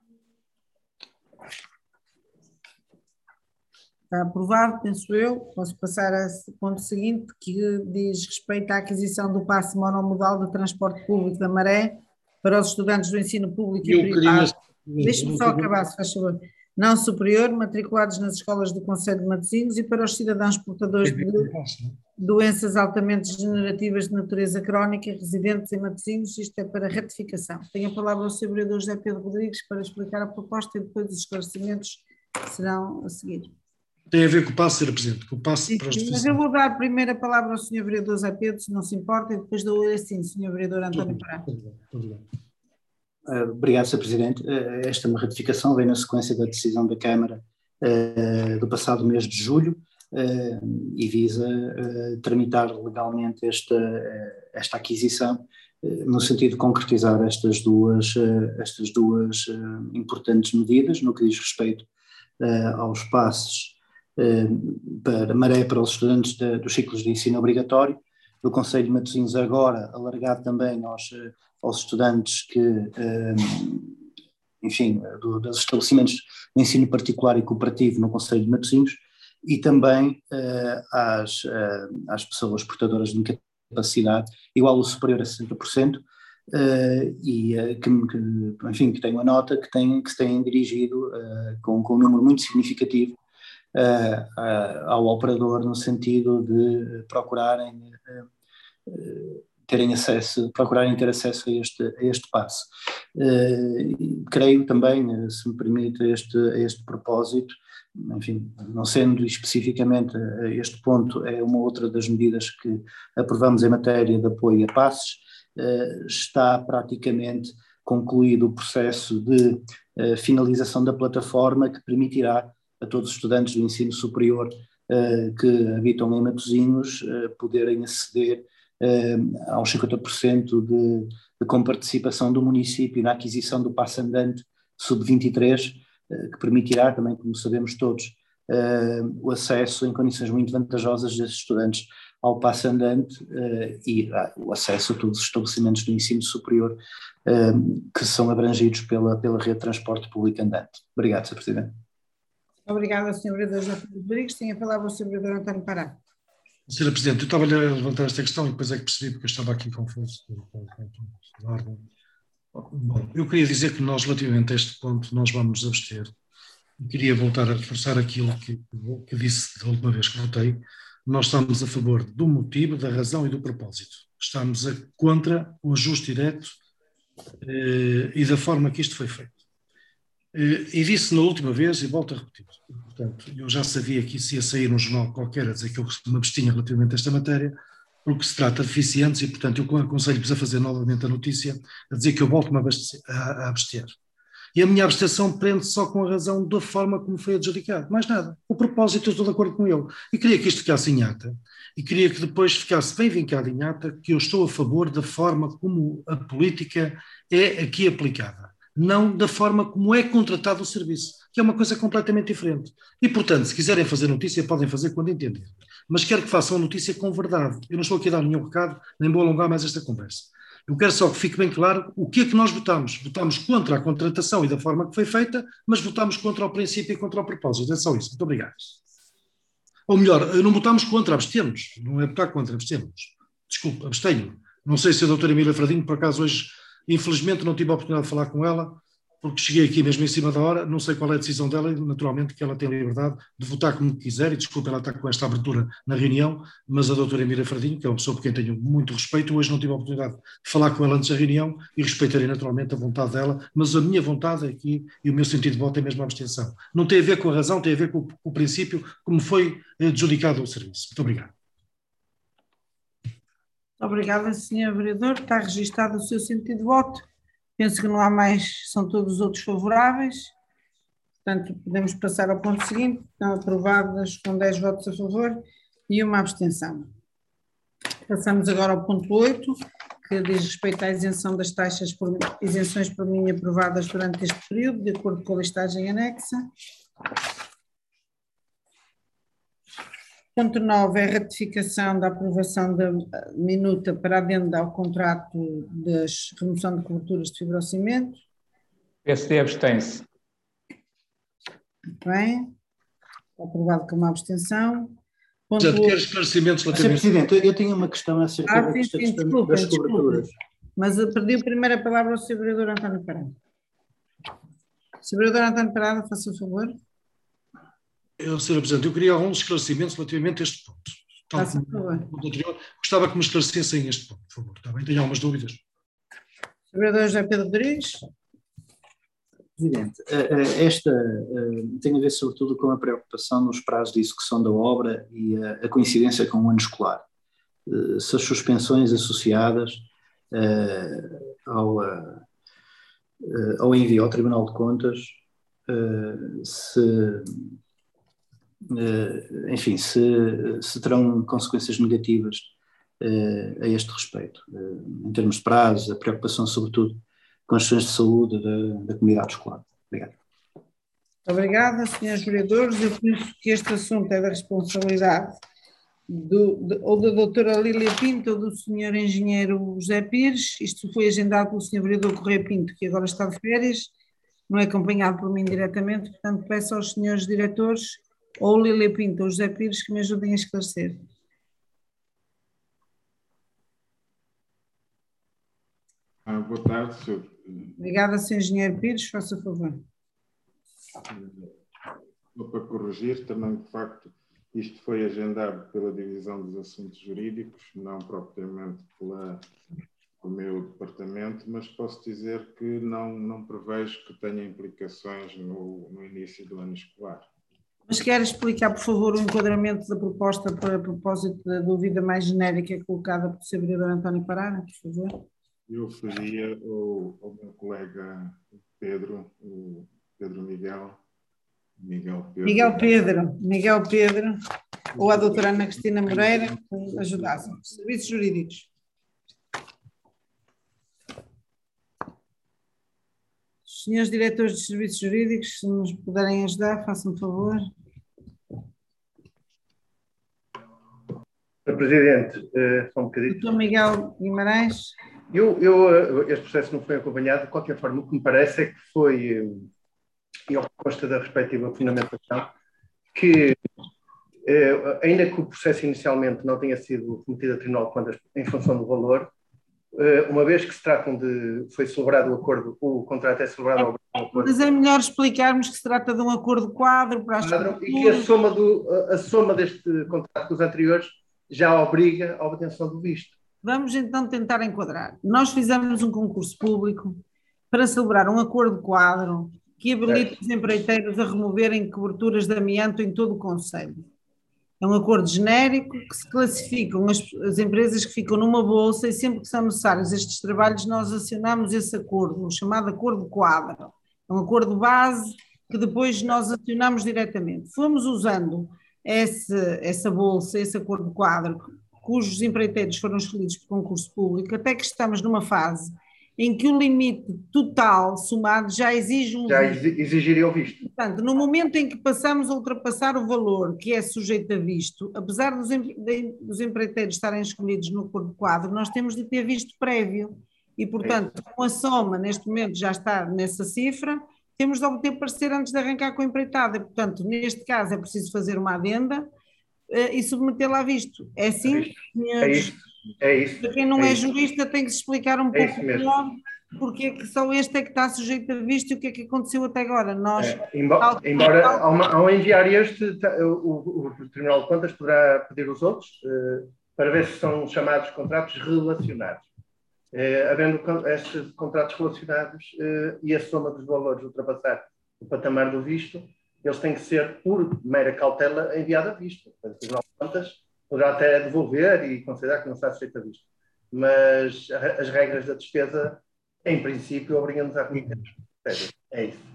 Está aprovado, penso eu. Posso passar ao ponto seguinte, que diz respeito à aquisição do passe monomodal de transporte público da Maré para os estudantes do ensino público e privado. Deixe-me só acabar, se faz favor. Não superior, matriculados nas escolas do Conselho de Matosinhos, e para os cidadãos portadores de doenças altamente degenerativas de natureza crónica residentes em Matosinhos. Isto é para ratificação. Tenho a palavra ao senhor vereador José Pedro Rodrigues para explicar a proposta, e depois os esclarecimentos serão a seguir. Tem a ver com o passe, senhora Presidente, com o passe Sim, para os mas eu vou dar primeiro a palavra ao senhor vereador José Pedro, se não se importa, e depois dou assim, senhor vereador António Pará. Obrigado, senhor Presidente. Esta é uma ratificação, vem na sequência da decisão da Câmara uh, do passado mês de julho uh, e visa uh, tramitar legalmente esta, uh, esta aquisição, uh, no sentido de concretizar estas duas, uh, estas duas uh, importantes medidas, no que diz respeito uh, aos passes uh, para Maré para os estudantes de, dos ciclos de ensino obrigatório, do Conselho de Matosinhos agora alargado também aos, aos estudantes que, enfim, do, dos estabelecimentos de ensino particular e cooperativo no Conselho de Matosinhos, e também às, às pessoas portadoras de incapacidade igual ou superior a sessenta por cento, e que, que, enfim, que têm uma nota que têm, que se têm dirigido com, com um número muito significativo Uh, uh, ao operador, no sentido de procurarem uh, terem acesso, procurarem ter acesso a este, a este passe. Uh, creio também, uh, se me permite, este, a este propósito, enfim, não sendo especificamente uh, este ponto, é uma outra das medidas que aprovamos em matéria de apoio a passes, uh, está praticamente concluído o processo de uh, finalização da plataforma que permitirá a todos os estudantes do ensino superior uh, que habitam em Matosinhos uh, poderem aceder uh, aos cinquenta por cento de, de comparticipação do município na aquisição do passe andante sub vinte e três, uh, que permitirá também, como sabemos todos, uh, o acesso em condições muito vantajosas desses estudantes ao passe andante uh, e uh, o acesso a todos os estabelecimentos do ensino superior uh, que são abrangidos pela, pela rede de transporte público andante. Obrigado, senhor Presidente. Obrigada, senhor vereador José Pedro Rodrigues. Tem a palavra o senhor vereador António Pará. senhora Presidente, eu estava a levantar esta questão e depois é que percebi, porque eu estava aqui confuso. Bom, eu queria dizer que nós, relativamente a este ponto, nós vamos nos abster. Eu queria voltar a reforçar aquilo que, que disse da última vez que votei. Nós estamos a favor do motivo, da razão e do propósito. Estamos a, contra o ajuste direto eh, e da forma que isto foi feito. E disse na última vez, e volto a repetir, portanto, eu já sabia que isso ia sair num jornal qualquer a dizer que eu me abstinha relativamente a esta matéria, porque se trata de deficientes e, portanto, eu aconselho-vos a fazer novamente a notícia, a dizer que eu volto-me a abster. E a minha abstenção prende só com a razão da forma como foi adjudicado, mais nada. O propósito, eu estou de acordo com ele. E queria que isto ficasse em ata, e queria que depois ficasse bem vincado em ata, que eu estou a favor da forma como a política é aqui aplicada, não da forma como é contratado o serviço, que é uma coisa completamente diferente. E, portanto, se quiserem fazer notícia, podem fazer quando entenderem. Mas quero que façam notícia com verdade. Eu não estou aqui a dar nenhum recado, nem vou alongar mais esta conversa. Eu quero só que fique bem claro o que é que nós votamos. Votamos contra a contratação e da forma que foi feita, mas votamos contra o princípio e contra o propósito. É só isso. Muito obrigado. Ou melhor, não votamos contra, abstemos. Não é votar contra, abstemos. Desculpe, abstenho. Não sei se a doutora Emília Fradinho, por acaso hoje, infelizmente não tive a oportunidade de falar com ela, porque cheguei aqui mesmo em cima da hora, não sei qual é a decisão dela e naturalmente que ela tem a liberdade de votar como quiser e desculpa, ela está com esta abertura na reunião, mas a doutora Emília Fradinho, que é uma pessoa por quem tenho muito respeito, hoje não tive a oportunidade de falar com ela antes da reunião e respeitarei naturalmente a vontade dela, mas a minha vontade aqui e o meu sentido de voto é mesmo a abstenção. Não tem a ver com a razão, tem a ver com o, com o princípio como foi adjudicado o serviço. Muito obrigado. Obrigada, senhor Vereador. Está registado o seu sentido de voto. Penso que não há mais, são todos os outros favoráveis. Portanto, podemos passar ao ponto seguinte. Estão aprovadas com dez votos a favor e uma abstenção. Passamos agora ao ponto oito, que diz respeito à isenção das taxas por isenções por mim aprovadas durante este período, de acordo com a listagem anexa. Ponto nove é a ratificação da aprovação da minuta para adenda ao contrato de remoção de coberturas de fibrocimento. P S D abstém-se. Muito bem. Aprovado com uma abstenção. Ponto Já quero esclarecimentos relativamente... senhor Presidente, eu tinha uma questão acerca ah, desta sim, sim, questão desculpa, das coberturas. desculpa. Mas eu perdi a primeira palavra ao senhor Vereador António Parada. senhor Vereador António Parada, faça o favor. Eu, senhor Presidente, eu queria alguns esclarecimentos relativamente a este ponto. Tal Faça como favor. no ponto anterior, gostava que me esclarecessem este ponto, por favor. Está bem? Tenho algumas dúvidas. senhor Vereador José Pedro Rodrigues. Presidente, esta tem a ver sobretudo com a preocupação nos prazos de execução da obra e a, a coincidência com o ano escolar. Se as suspensões associadas uh, ao, uh, ao envio ao Tribunal de Contas, uh, se, uh, enfim, se, se terão consequências negativas uh, a este respeito, uh, em termos de prazos, a preocupação sobretudo com as questões de saúde da, da comunidade escolar. Obrigado. Obrigada, senhores vereadores. Eu penso que este assunto é da responsabilidade do, de, ou da doutora Lília Pinto ou do senhor engenheiro José Pires. Isto foi agendado pelo senhor vereador Correia Pinto, que agora está de férias, não é acompanhado por mim diretamente, portanto peço aos senhores diretores, ou Lília Pinto ou José Pires, que me ajudem a esclarecer. Ah, boa tarde, senhor. Obrigada, senhor engenheiro Pires, faça favor. Só para corrigir, também de facto isto foi agendado pela Divisão dos Assuntos Jurídicos, não propriamente pela, pelo meu departamento, mas posso dizer que não, não prevejo que tenha implicações no, no início do ano escolar. Mas quer explicar, por favor, o enquadramento da proposta para propósito da dúvida mais genérica colocada pelo senhor vereador António Parada, por favor? Eu pedia ao, ao meu colega Pedro, o Pedro Miguel, Miguel Pedro, Miguel Pedro, Miguel Pedro, ou a doutora Ana Cristina Moreira, que ajudassem. Serviços jurídicos. Os senhores diretores de serviços jurídicos, se nos puderem ajudar, façam favor. Senhor Presidente, só um bocadinho. doutor Miguel Guimarães. Eu, eu, este processo não foi acompanhado, de qualquer forma, o que me parece é que foi, e ao que consta da respectiva fundamentação, que, ainda que o processo inicialmente não tenha sido remetido a Tribunal de Contas em função do valor, uma vez que se tratam de, foi celebrado o acordo, o contrato é celebrado ao acordo. Mas é melhor explicarmos que se trata de um acordo quadro para as quadro, e que a soma, do, a soma deste contrato dos anteriores já obriga a obtenção do visto. Vamos então tentar enquadrar. Nós fizemos um concurso público para celebrar um acordo quadro que habilita os empreiteiros a removerem coberturas de amianto em todo o concelho. É um acordo genérico que se classificam as, as empresas que ficam numa bolsa e sempre que são necessários estes trabalhos nós acionamos esse acordo, o chamado acordo quadro. É um acordo base que depois nós acionamos diretamente. Fomos usando esse, essa bolsa, esse acordo quadro, cujos empreiteiros foram escolhidos por concurso público, até que estamos numa fase em que o limite total somado já exige um já visto. exigiria o visto. Portanto, no momento em que passamos a ultrapassar o valor que é sujeito a visto, apesar dos, dos empreiteiros estarem escolhidos no acordo quadro, nós temos de ter visto prévio. e, portanto, com a soma, neste momento já está nessa cifra, temos de obter parecer antes de arrancar com a empreitada. Portanto, neste caso é preciso fazer uma adenda e submetê-la a visto. É assim, é isso, é isso. Para quem não é, é isso. jurista tem que se explicar um é pouco melhor porque é que só este é que está sujeito a visto e o que é que aconteceu até agora. Nós, é, embora, embora ao, ao enviar este, o, o, o Tribunal de Contas poderá pedir os outros uh, para ver se são chamados contratos relacionados. Uh, havendo estes contratos relacionados uh, e a soma dos valores ultrapassar o patamar do visto, eles têm que ser, por mera cautela, enviados a visto. O Tribunal de Contas poderá até devolver e considerar que não está sujeito a visto. Mas as regras da despesa, em princípio, obrigam-nos a comunicar. É isso.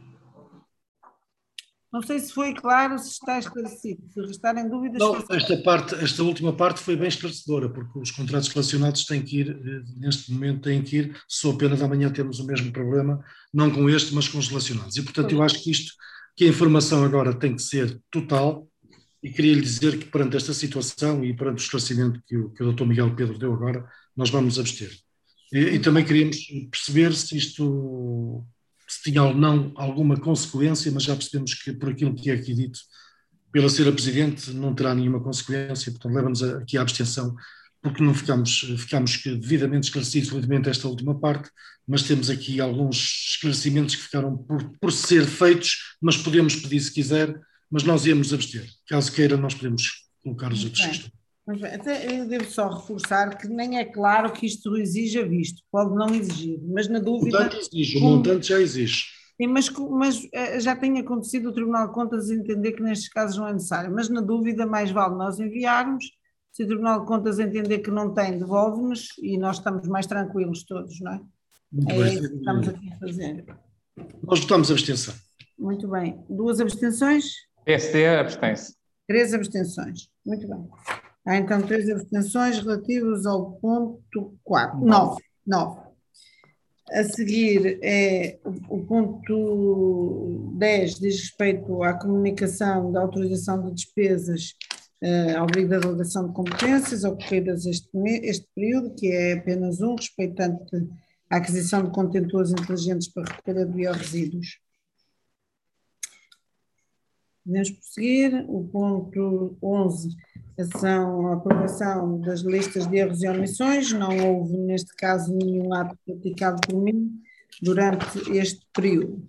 Não sei se foi claro, se está esclarecido. Se restarem dúvidas... Não, esta, parte, esta última parte foi bem esclarecedora, porque os contratos relacionados têm que ir, neste momento, têm que ir, só apenas amanhã temos o mesmo problema, não com este, mas com os relacionados. E, portanto, eu acho que isto, que a informação agora tem que ser total, e queria lhe dizer que perante esta situação e perante o esclarecimento que o, que o doutor Miguel Pedro deu agora, nós vamos nos abster. E, e também queríamos perceber se isto... se tinha ou não alguma consequência, mas já percebemos que por aquilo que é aqui dito pela senhora Presidente não terá nenhuma consequência, portanto leva-nos aqui à abstenção, porque não ficamos, ficamos devidamente esclarecidos relativamente a esta última parte, mas temos aqui alguns esclarecimentos que ficaram por, por ser feitos, mas podemos pedir se quiser, mas nós íamos abster. Caso queira, nós podemos colocar os outros questões. Mas bem, até eu devo só reforçar que nem é claro que isto exija visto, pode não exigir, mas na dúvida... O montante exige, o montante já exige. Sim, mas, mas já tem acontecido o Tribunal de Contas entender que nestes casos não é necessário, mas na dúvida mais vale nós enviarmos, se o Tribunal de Contas entender que não tem, devolve-nos e nós estamos mais tranquilos todos, não é? Muito é bem. Isso que estamos aqui a fazer. Nós votamos a abstenção. Muito bem. Duas abstenções? P S D abstém-se. Três abstenções. Muito bem. Há então três abstenções relativas ao ponto quatro, nove, nove. A seguir é o ponto dez, diz respeito à comunicação da autorização de despesas uh, ao abrigo da delegação de competências ocorridas este, este período, que é apenas um, respeitante à aquisição de contentores inteligentes para recolha de biorresíduos. Podemos prosseguir. O ponto onze são a aprovação das listas de erros e omissões. Não houve, neste caso, nenhum ato praticado por mim durante este período.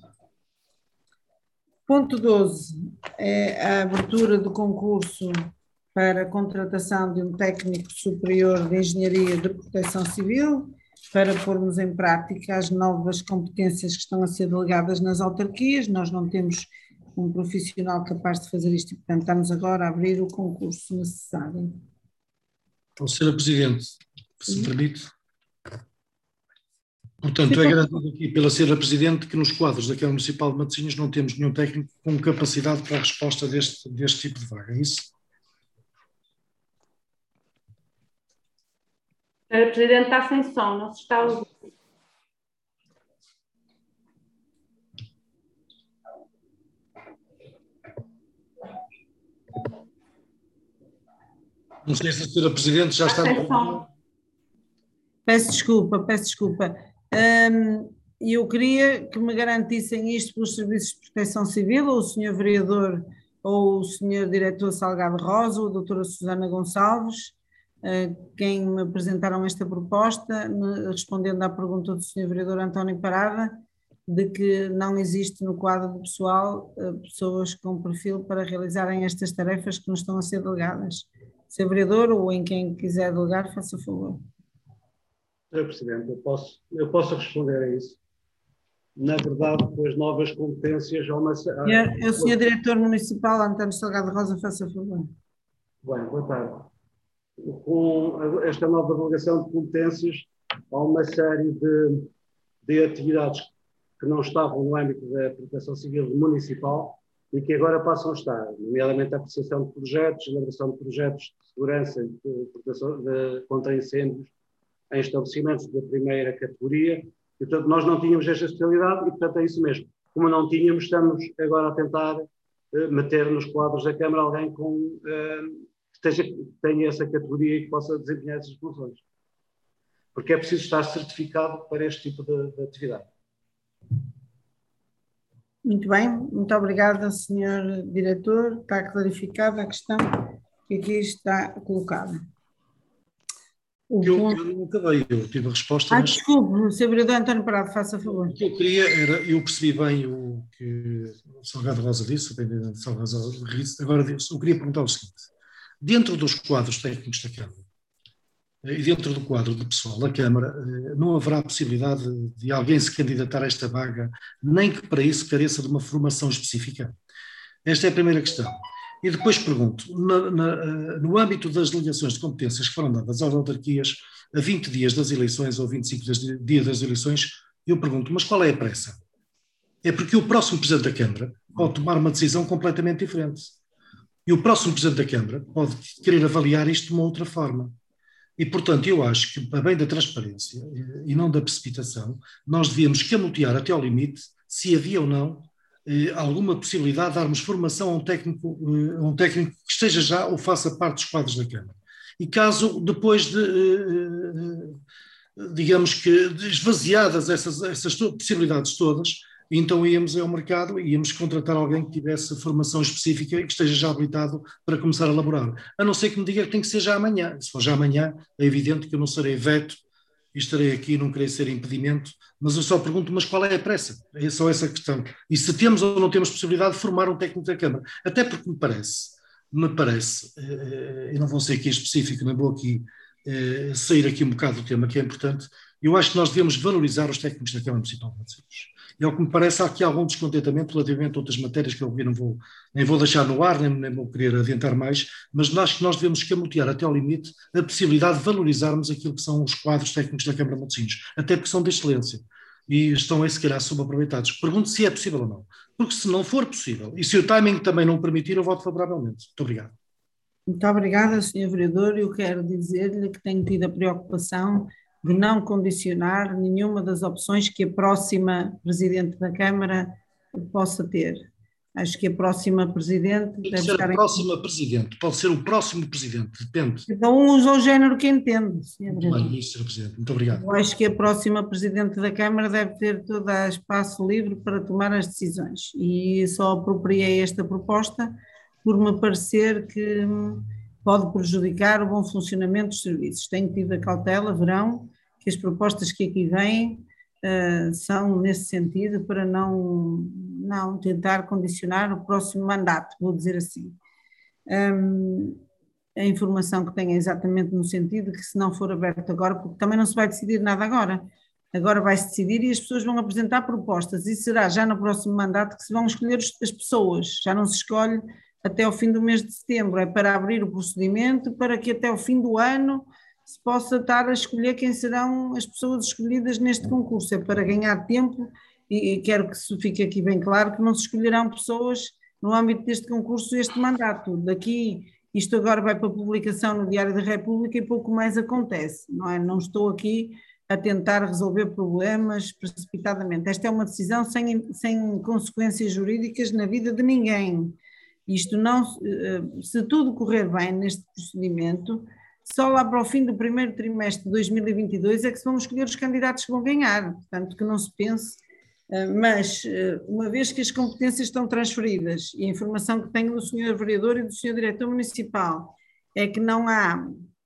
Ponto doze é a abertura do concurso para a contratação de um técnico superior de engenharia de proteção civil para pormos em prática as novas competências que estão a ser delegadas nas autarquias. Nós não temos um profissional capaz de fazer isto e, portanto, estamos agora a abrir o concurso necessário. Então, senhora Presidente, se me permite. Portanto, é garantido aqui pela senhora Presidente que nos quadros da Câmara Municipal de Matosinhos não temos nenhum técnico com capacidade para a resposta deste, deste tipo de vaga, é isso? Senhora Presidente, está sem som, não se está a ouvir. Não sei se a senhora Presidente já está... Peço desculpa, peço desculpa. Um, eu queria que me garantissem isto pelos serviços de proteção civil, ou o senhor Vereador, ou o senhor Diretor Salgado Rosa, ou a doutora Susana Gonçalves, uh, quem me apresentaram esta proposta, me, respondendo à pergunta do senhor Vereador António Parada, de que não existe no quadro do pessoal uh, pessoas com perfil para realizarem estas tarefas que nos estão a ser delegadas. Senhor Vereador, ou em quem quiser delegar, faça favor. Senhor Presidente, eu posso, eu posso responder a isso. Na verdade, com as novas competências... Há uma... É o senhor Diretor Municipal, António Salgado Rosa, faça favor. Bem, boa tarde. Com esta nova delegação de competências, há uma série de, de atividades que não estavam no âmbito da proteção civil municipal e que agora passam a estar, nomeadamente a apreciação de projetos, elaboração de projetos de segurança e de proteção de, contra incêndios em estabelecimentos da primeira categoria. E, portanto, nós não tínhamos esta especialidade e, portanto, é isso mesmo. Como não tínhamos, estamos agora a tentar uh, meter nos quadros da Câmara alguém com, uh, que, esteja, que tenha essa categoria e que possa desempenhar essas funções. porque é preciso estar certificado para este tipo de, de atividade. Muito bem, muito obrigada, senhor Diretor. Está clarificada a questão que aqui está colocada. O eu, ponto... eu não acabei, eu tive a resposta. Ah, mas... desculpe, senhor Vereador António Prado, faça favor. O que eu queria era, eu percebi bem o que o Salgado Rosa disse, o Salgado Rosa disse, agora eu queria perguntar o seguinte: dentro dos quadros técnicos da Câmara e dentro do quadro do pessoal da Câmara, não haverá possibilidade de alguém se candidatar a esta vaga, nem que para isso careça de uma formação específica? Esta é a primeira questão. E depois pergunto, na, na, no âmbito das delegações de competências que foram dadas às autarquias a vinte dias das eleições ou vinte e cinco dias das eleições, eu pergunto, mas qual é a pressa? É porque o próximo Presidente da Câmara pode tomar uma decisão completamente diferente. E o próximo Presidente da Câmara pode querer avaliar isto de uma outra forma. E, portanto, eu acho que, para bem da transparência e não da precipitação, nós devíamos camutear até ao limite se havia ou não eh, alguma possibilidade de darmos formação a um técnico, eh, a um técnico que esteja já ou faça parte dos quadros da Câmara. E caso, depois de, eh, digamos que, esvaziadas essas, essas possibilidades todas, então íamos ao mercado e íamos contratar alguém que tivesse formação específica e que esteja já habilitado para começar a elaborar. A não ser que me diga que tem que ser já amanhã. Se for já amanhã, é evidente que eu não serei veto e estarei aqui, não querer ser impedimento, mas eu só pergunto, mas qual é a pressa? É só essa questão. E se temos ou não temos possibilidade de formar um técnico da Câmara? Até porque me parece, me parece, eu não vou ser aqui específico, não vou aqui eh, sair aqui um bocado do tema que é importante, eu acho que nós devemos valorizar os técnicos da Câmara Municipal de Matosinhos. E ao que me parece, há aqui algum descontentamento relativamente a outras matérias que eu não vou, nem vou deixar no ar, nem, nem vou querer adiantar mais, mas acho que nós devemos camutear até ao limite a possibilidade de valorizarmos aquilo que são os quadros técnicos da Câmara de Matosinhos, até porque são de excelência e estão aí se calhar subaproveitados. Pergunto se é possível ou não, porque se não for possível, e se o timing também não permitir, eu voto favoravelmente. Muito obrigado. Muito obrigada, senhor Vereador. Eu quero dizer-lhe que tenho tido a preocupação de não condicionar nenhuma das opções que a próxima Presidente da Câmara possa ter. Acho que a próxima Presidente... Pode deve ser estar a em... próxima Presidente, pode ser o próximo Presidente, depende. Cada um usa o género que entende, senhor Muito Vereador. bem, isso, senhor Presidente, muito obrigado. Eu acho que a próxima Presidente da Câmara deve ter todo o espaço livre para tomar as decisões e só apropriei esta proposta por me parecer que pode prejudicar o bom funcionamento dos serviços. Tenho tido a cautela, verão, que as propostas que aqui vêm uh, são nesse sentido para não, não tentar condicionar o próximo mandato, vou dizer assim. Um, a informação que tenho é exatamente no sentido que se não for aberto agora, porque também não se vai decidir nada agora, agora vai-se decidir e as pessoas vão apresentar propostas e será já no próximo mandato que se vão escolher as pessoas, já não se escolhe até ao fim do mês de setembro, é para abrir o procedimento para que até ao fim do ano se possa estar a escolher quem serão as pessoas escolhidas neste concurso, é para ganhar tempo e, e quero que se fique aqui bem claro que não se escolherão pessoas no âmbito deste concurso este mandato, daqui isto agora vai para publicação no Diário da República e pouco mais acontece, não é? Não estou aqui a tentar resolver problemas precipitadamente, esta é uma decisão sem, sem consequências jurídicas na vida de ninguém. Isto não, se tudo correr bem neste procedimento, só lá para o fim do primeiro trimestre de dois mil e vinte e dois é que se vão escolher os candidatos que vão ganhar, portanto que não se pense, mas uma vez que as competências estão transferidas e a informação que tenho do senhor Vereador e do senhor Diretor Municipal é que não há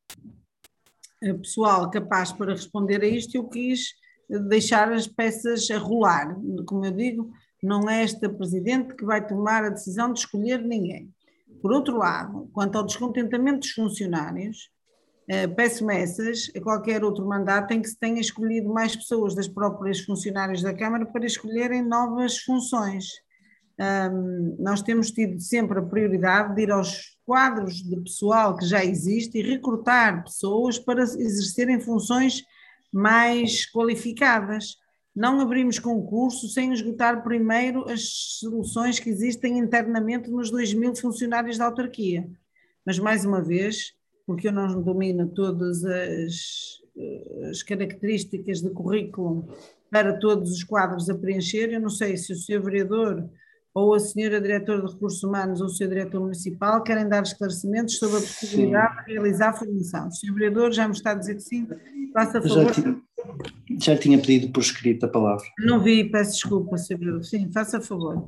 pessoal capaz para responder a isto, eu quis deixar as peças a rolar, como eu digo, não é esta Presidente que vai tomar a decisão de escolher ninguém. Por outro lado, quanto ao descontentamento dos funcionários, eh, peço-me essas, a qualquer outro mandato em que se tenha escolhido mais pessoas das próprias funcionários da Câmara para escolherem novas funções. Um, nós temos tido sempre a prioridade de ir aos quadros de pessoal que já existe e recrutar pessoas para exercerem funções mais qualificadas. Não abrimos concurso sem esgotar primeiro as soluções que existem internamente nos dois mil funcionários da autarquia. Mas, mais uma vez, porque eu não domino todas as, as características de currículo para todos os quadros a preencher, eu não sei se o senhor Vereador ou a senhora Diretora de Recursos Humanos ou o senhor Diretor Municipal querem dar esclarecimentos sobre a possibilidade sim. de realizar a formação. O senhor Vereador já me está a dizer que sim, faça favor. Já tinha, já tinha pedido por escrito a palavra. Não vi, peço desculpa, senhor Vereador. Sim, faça favor.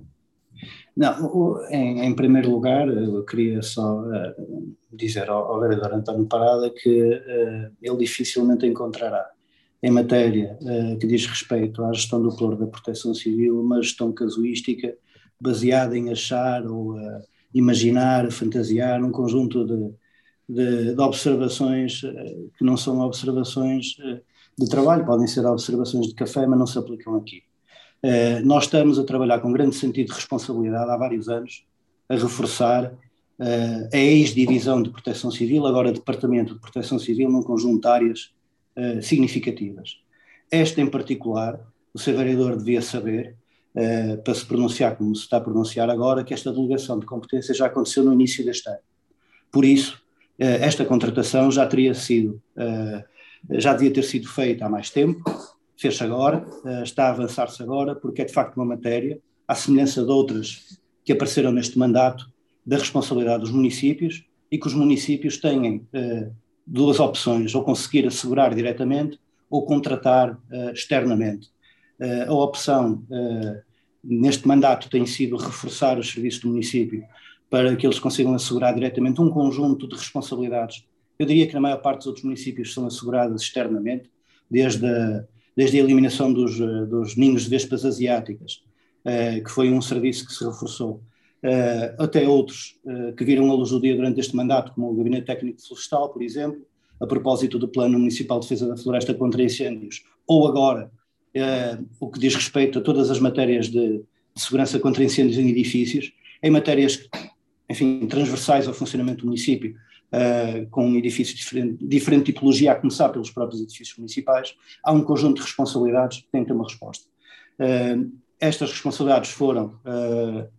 Não, em, em primeiro lugar, eu queria só uh, dizer ao, ao vereador António Parada que uh, ele dificilmente encontrará, em matéria uh, que diz respeito à gestão do pluro da Proteção Civil, uma gestão casuística baseada em achar ou uh, imaginar, fantasiar um conjunto de, de, de observações uh, que não são observações uh, de trabalho, podem ser observações de café, mas não se aplicam aqui. Uh, nós estamos a trabalhar com grande sentido de responsabilidade há vários anos, a reforçar uh, a ex-divisão de Proteção Civil, agora Departamento de Proteção Civil, num conjunto de áreas uh, significativas. Esta em particular, o senhor vereador devia saber, uh, para se pronunciar como se está a pronunciar agora, que esta delegação de competência já aconteceu no início deste ano. Por isso, uh, esta contratação já teria sido, uh, já devia ter sido feita há mais tempo, fez-se agora, está a avançar-se agora, porque é de facto uma matéria, à semelhança de outras que apareceram neste mandato, da responsabilidade dos municípios, e que os municípios têm uh, duas opções, ou conseguir assegurar diretamente, ou contratar uh, externamente. Uh, a opção uh, neste mandato tem sido reforçar os serviços do município para que eles consigam assegurar diretamente um conjunto de responsabilidades. Eu diria que na maior parte dos outros municípios são asseguradas externamente, desde a desde a eliminação dos, dos ninhos de vespas asiáticas, uh, que foi um serviço que se reforçou, uh, até outros uh, que viram a luz do dia durante este mandato, como o Gabinete Técnico Florestal, por exemplo, a propósito do Plano Municipal de Defesa da Floresta contra Incêndios, ou agora uh, o que diz respeito a todas as matérias de, de segurança contra incêndios em edifícios, em matérias, enfim, transversais ao funcionamento do município, Uh, com edifícios de diferente, diferente tipologia, a começar pelos próprios edifícios municipais, há um conjunto de responsabilidades que têm que ter uma resposta. Uh, estas responsabilidades foram uh,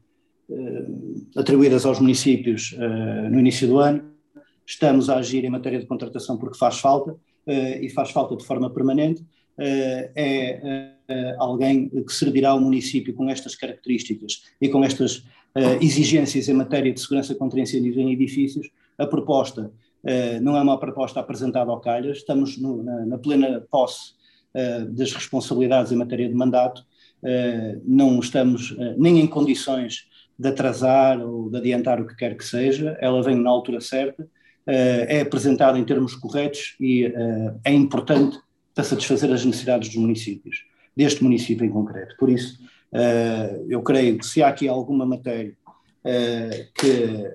uh, atribuídas aos municípios uh, no início do ano. Estamos a agir em matéria de contratação porque faz falta, uh, e faz falta de forma permanente. Uh, é uh, alguém que servirá ao município com estas características e com estas uh, exigências em matéria de segurança contra incêndios em edifícios. A proposta uh, não é uma proposta apresentada ao calhas, estamos no, na, na plena posse uh, das responsabilidades em matéria de mandato, uh, não estamos uh, nem em condições de atrasar ou de adiantar o que quer que seja, ela vem na altura certa, uh, é apresentada em termos corretos e uh, é importante para satisfazer as necessidades dos municípios, deste município em concreto. Por isso, uh, eu creio que se há aqui alguma matéria uh, que...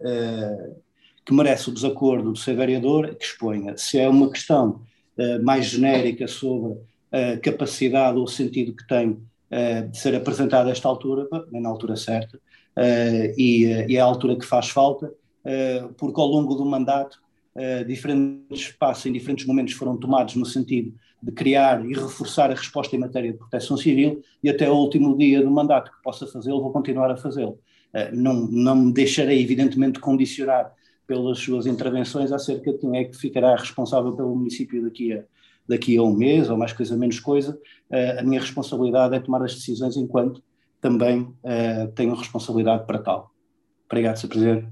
Uh, que merece o desacordo do senhor vereador, que exponha. Se é uma questão uh, mais genérica sobre a capacidade ou o sentido que tem uh, de ser apresentada a esta altura, bem na altura certa, uh, e, uh, e é a altura que faz falta, uh, porque ao longo do mandato uh, diferentes passos em diferentes momentos foram tomados no sentido de criar e reforçar a resposta em matéria de proteção civil, e até o último dia do mandato que possa fazê-lo, vou continuar a fazê-lo. Uh, não, não me deixarei evidentemente condicionar pelas suas intervenções acerca de quem é que ficará responsável pelo município daqui a, daqui a um mês, ou mais coisa, menos coisa. Uh, a minha responsabilidade é tomar as decisões enquanto também uh, tenho responsabilidade para tal. Obrigado, senhor Presidente.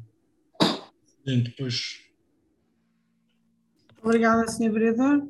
Depois. Obrigada, senhor Vereador.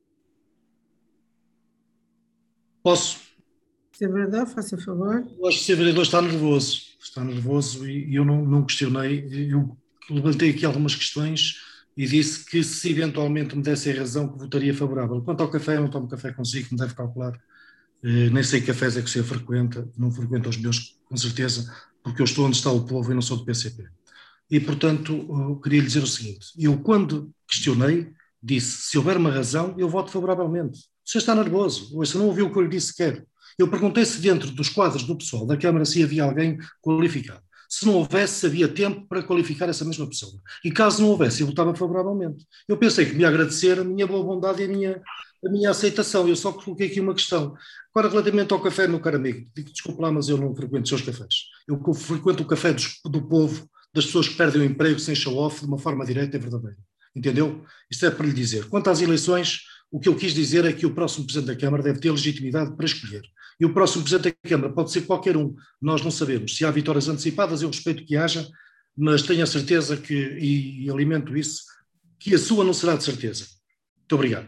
Posso? senhor Vereador, faça favor. Eu acho que o senhor Vereador está nervoso, está nervoso e, e eu não, não questionei, eu levantei aqui algumas questões e disse que se eventualmente me dessem razão que votaria favorável. Quanto ao café, eu não tomo café consigo, me deve calcular, eh, nem sei que cafés é que o senhor frequenta, não frequenta os meus, com certeza, porque eu estou onde está o povo e não sou do P C P. E, portanto, eu queria lhe dizer o seguinte, eu quando questionei, disse, se houver uma razão, eu voto favoravelmente. O senhor está nervoso, ou se não ouviu o que eu lhe disse sequer. Eu perguntei se dentro dos quadros do pessoal da Câmara se havia alguém qualificado. Se não houvesse, havia tempo para qualificar essa mesma pessoa. E caso não houvesse, eu votava favoravelmente. Eu pensei que me ia agradecer a minha boa vontade e a minha, a minha aceitação. Eu só coloquei aqui uma questão. Agora, relativamente ao café, meu caro amigo, digo, desculpe lá, mas eu não frequento os seus cafés. Eu frequento o café dos, do povo, das pessoas que perdem o emprego sem show-off, de uma forma direta e verdadeira. Entendeu? Isto é para lhe dizer. Quanto às eleições, O que eu quis dizer é que o próximo Presidente da Câmara deve ter legitimidade para escolher. E o próximo Presidente da Câmara pode ser qualquer um. Nós não sabemos. Se há vitórias antecipadas, eu respeito que haja, mas tenho a certeza que, e, e alimento isso, que a sua não será de certeza. Muito obrigado.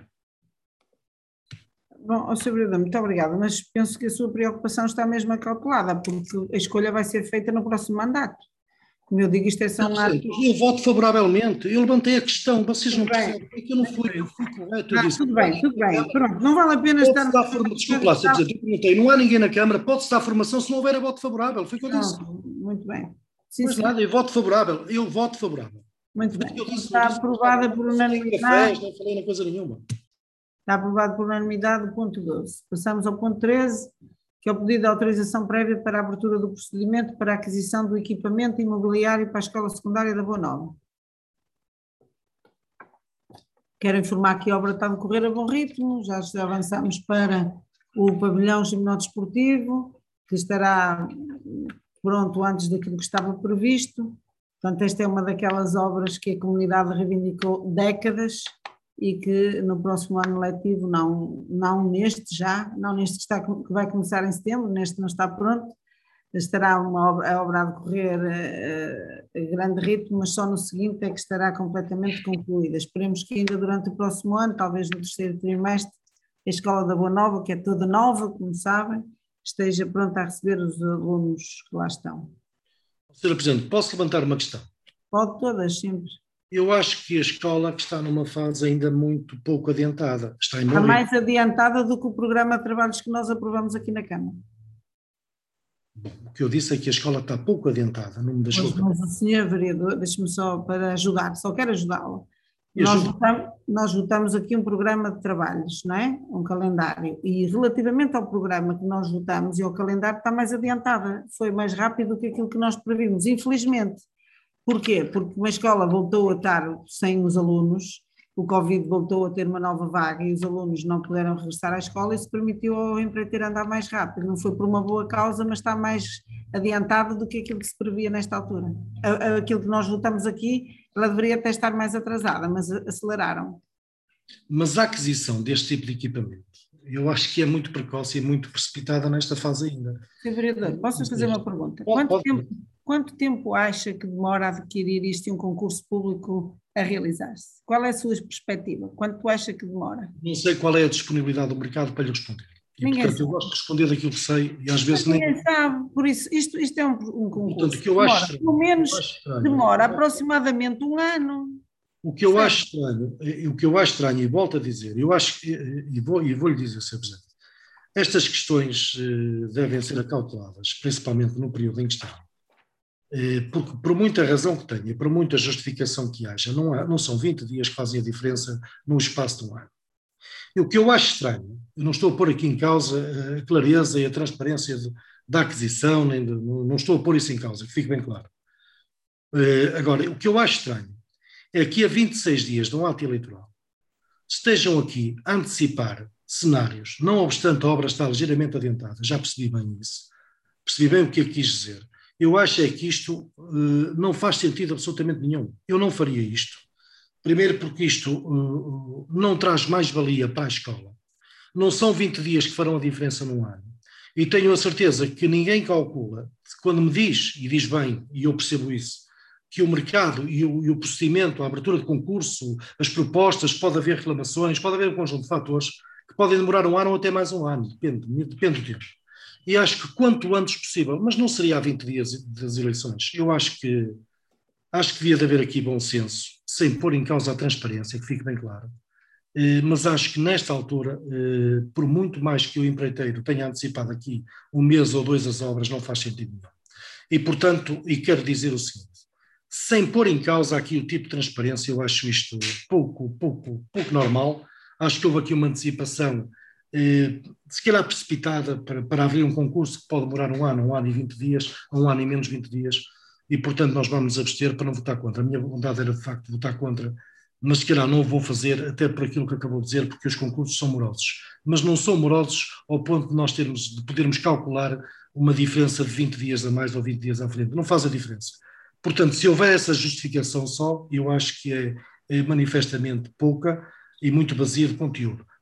Bom, senhor Vereador, muito obrigada, mas penso que a sua preocupação está mesmo acautelada, porque a escolha vai ser feita no próximo mandato. Como eu digo, isto é só um ato... Eu voto favoravelmente, eu levantei a questão, vocês não percebem, é que eu não fui, eu fui correto. Eu ah, disse, tudo bem, tudo bem, pronto, não vale a pena estar... Desculpe lá, senhor Presidente, eu perguntei, não há ninguém na Câmara, pode-se dar formação se não houver a voto favorável, foi o que eu disse. Muito bem. Sim, Pois sim. nada, eu voto favorável, eu voto favorável. Muito bem, Eu disse, está eu disse, aprovada por unanimidade. Não falei na coisa nenhuma. Está aprovado por unanimidade o ponto doze. Passamos ao ponto treze, que é o pedido de autorização prévia para a abertura do procedimento para a aquisição do equipamento imobiliário para a Escola Secundária da Boa Nova. Quero informar que a obra está a decorrer a bom ritmo, já avançamos para o pavilhão gimnodesportivo, que estará pronto antes daquilo que estava previsto. Portanto, esta é uma daquelas obras que a comunidade reivindicou décadas e que no próximo ano letivo, não, não neste já, não neste que, está, que vai começar em setembro, neste não está pronto, estará uma obra, a obra a decorrer a, a grande ritmo, mas só no seguinte é que estará completamente concluída. Esperemos que ainda durante o próximo ano, talvez no terceiro trimestre, a Escola da Boa Nova, que é toda nova, como sabem, esteja pronta a receber os alunos que lá estão. senhora Presidente, posso levantar uma questão? Pode todas, sempre. Eu acho que a escola está numa fase ainda muito pouco adiantada. Está, em está mais adiantada do que o programa de trabalhos que nós aprovamos aqui na Câmara. Bom, o que eu disse é que a escola está pouco adiantada. Não me deixou... Mas, mas o senhor vereador, deixe-me só para ajudar, só quero ajudá-lo. Nós votamos, nós votamos aqui um programa de trabalhos, não é? Um calendário. E relativamente ao programa que nós votamos e ao calendário está mais adiantada. Foi mais rápido do que aquilo que nós previmos, infelizmente. Porquê? Porque uma escola voltou a estar sem os alunos, o Covid voltou a ter uma nova vaga e os alunos não puderam regressar à escola e isso permitiu ao empreiteiro andar mais rápido. Não foi por uma boa causa, mas está mais adiantado do que aquilo que se previa nesta altura. Aquilo que nós votamos aqui, ela deveria até estar mais atrasada, mas aceleraram. Mas a aquisição deste tipo de equipamento, eu acho que é muito precoce e muito precipitada nesta fase ainda. senhor Vereador, posso fazer uma pergunta? Quanto, pode, tempo, quanto tempo acha que demora a adquirir isto e um concurso público a realizar-se? Qual é a sua perspectiva? Quanto acha que demora? Não sei qual é a disponibilidade do mercado para lhe responder. E, ninguém portanto, sabe. Eu gosto de responder daquilo que sei e às vezes ninguém nem... sabe, por isso, isto, isto é um, um concurso. Portanto, o que eu acho demora, estranho, pelo menos estranho, demora aproximadamente um ano. O que eu certo. acho estranho, o que eu acho estranho, e volto a dizer, eu acho que, e vou, e vou lhe dizer, senhor Presidente, estas questões eh, devem ser acauteladas, principalmente no período em que estão. Eh, porque por muita razão que tenha, por muita justificação que haja, não, há, não são vinte dias que fazem a diferença no espaço de um ano. E o que eu acho estranho, eu não estou a pôr aqui em causa a clareza e a transparência de, da aquisição, nem de, não, não estou a pôr isso em causa, que fique bem claro. Eh, agora, o que eu acho estranho é que a vinte e seis dias de um ato eleitoral estejam aqui a antecipar cenários, não obstante a obra estar ligeiramente adiantada, já percebi bem isso, percebi bem o que eu quis dizer. Eu acho é que isto uh, não faz sentido absolutamente nenhum. Eu não faria isto. Primeiro porque isto uh, não traz mais valia para a escola. Não são vinte dias que farão a diferença num ano. E tenho a certeza que ninguém calcula, quando me diz, e diz bem, e eu percebo isso, que o mercado e o, e o procedimento, a abertura de concurso, as propostas, pode haver reclamações, pode haver um conjunto de fatores que podem demorar um ano ou até mais um ano, depende, depende do tempo. E acho que quanto antes possível, mas não seria há vinte dias das eleições, eu acho que, acho que devia de haver aqui bom senso, sem pôr em causa a transparência, que fique bem claro, eh, mas acho que nesta altura, eh, por muito mais que o empreiteiro tenha antecipado aqui um mês ou dois as obras, não faz sentido nenhum. E portanto, e quero dizer o seguinte, sem pôr em causa aqui o tipo de transparência, eu acho isto pouco, pouco, pouco normal. Acho que houve aqui uma antecipação, eh, se calhar precipitada, para, para abrir um concurso que pode demorar um ano, um ano e vinte dias, um ano e menos vinte dias, e portanto nós vamos nos abster para não votar contra. A minha vontade era de facto votar contra, mas se calhar não o vou fazer, até por aquilo que acabou de dizer, porque os concursos são morosos. Mas não são morosos ao ponto de nós termos, de podermos calcular uma diferença de vinte dias a mais ou vinte dias à frente. Não faz a diferença. Portanto, se houver essa justificação só, eu acho que é, é manifestamente pouca e muito vazia de conteúdo.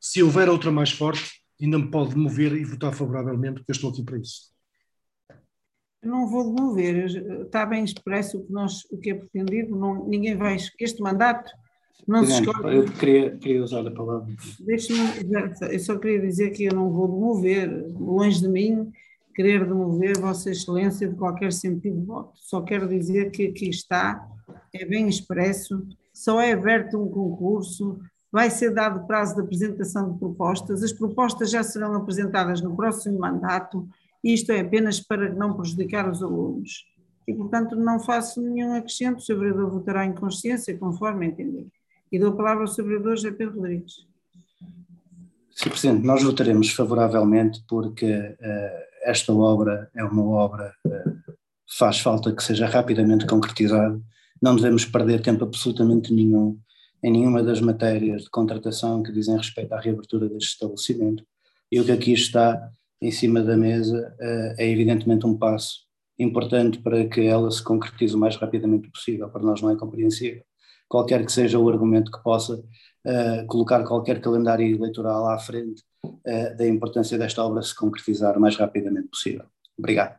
Se houver outra mais forte, ainda me pode mover e votar favoravelmente, porque eu estou aqui para isso. Eu não vou demover, está bem expresso o que, nós, o que é pretendido, não, ninguém vai, este mandato não se escolhe. Eu queria, queria usar a palavra. Deixe-me, eu só queria dizer que eu não vou demover, longe de mim, querer demover Vossa Excelência de qualquer sentido de voto. Só quero dizer que aqui está, é bem expresso, só é aberto um concurso, vai ser dado prazo de apresentação de propostas, as propostas já serão apresentadas no próximo mandato, e isto é apenas para não prejudicar os alunos. E, portanto, não faço nenhum acrescento, o senhor Vereador votará em consciência, conforme entender. E dou a palavra ao senhor Vereador José Pedro Rodrigues. senhor Presidente, nós votaremos favoravelmente porque uh, esta obra é uma obra que uh, faz falta que seja rapidamente concretizada. Não devemos perder tempo absolutamente nenhum em nenhuma das matérias de contratação que dizem respeito à reabertura deste estabelecimento. E o que aqui está em cima da mesa uh, é evidentemente um passo importante para que ela se concretize o mais rapidamente possível. Para nós não é compreensível. Qualquer que seja o argumento que possa uh, colocar qualquer calendário eleitoral à frente uh, da importância desta obra se concretizar o mais rapidamente possível. Obrigado.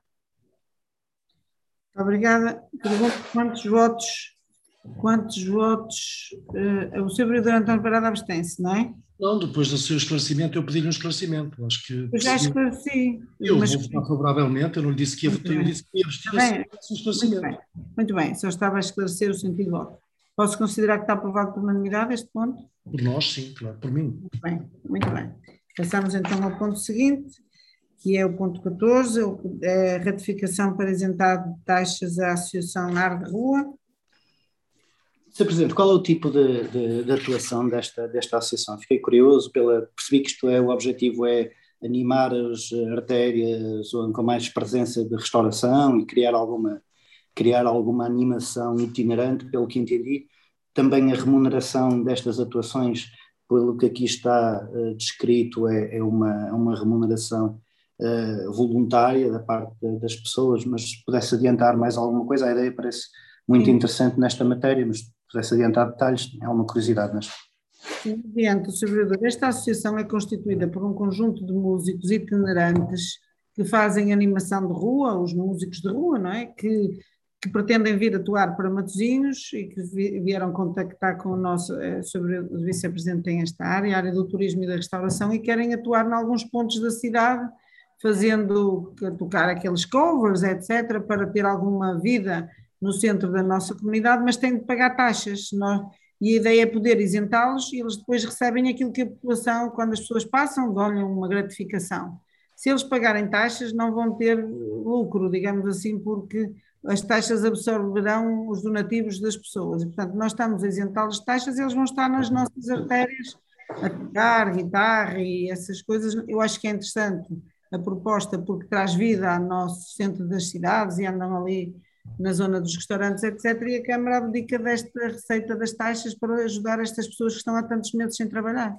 Obrigada. Pergunto quantos votos, quantos votos, uh, o senhor Vereador António Parada abstém-se, não é? Não, depois do seu esclarecimento eu pedi-lhe um esclarecimento. Acho que eu já esclareci. Eu mas... vou votar favoravelmente, eu não lhe disse que ia votar, eu disse que ia abster-se. Muito bem, muito bem, só estava a esclarecer o sentido de voto. Posso considerar que está aprovado por unanimidade este ponto? Por nós, sim, claro, por mim. Muito bem, muito bem. Passamos então ao ponto seguinte, que é o ponto catorze, a ratificação para isentar de taxas à Associação Ar de Rua. senhor Presidente, qual é o tipo de, de, de atuação desta, desta associação? Fiquei curioso, pela, percebi que isto é, o objetivo é animar as artérias com mais presença de restauração e criar alguma... criar alguma animação itinerante, pelo que entendi. Também a remuneração destas atuações, pelo que aqui está uh, descrito, é, é uma, uma remuneração uh, voluntária da parte de, das pessoas, mas se pudesse adiantar mais alguma coisa, a ideia parece muito Sim. interessante nesta matéria, mas se pudesse adiantar detalhes, é uma curiosidade. Mas... Sim, adiante, senhor Vereador. Esta associação é constituída por um conjunto de músicos itinerantes que fazem animação de rua, os músicos de rua, não é? Que que pretendem vir atuar para Matosinhos e que vieram contactar com o nosso sobre o vice-presidente tem esta área, a área do turismo e da restauração, e querem atuar em alguns pontos da cidade, fazendo, tocar aqueles covers, etcétera, para ter alguma vida no centro da nossa comunidade, mas têm de pagar taxas, não? E a ideia é poder isentá-los e eles depois recebem aquilo que a população, quando as pessoas passam, dão-lhe uma gratificação. Se eles pagarem taxas, não vão ter lucro, digamos assim, porque as taxas absorverão os donativos das pessoas. E, portanto, nós estamos a isentá-los de taxas e eles vão estar nas nossas artérias a tocar guitarra e essas coisas. Eu acho que é interessante a proposta porque traz vida ao nosso centro das cidades e andam ali na zona dos restaurantes, etcétera. E a Câmara abdica desta receita das taxas para ajudar estas pessoas que estão há tantos meses sem trabalhar.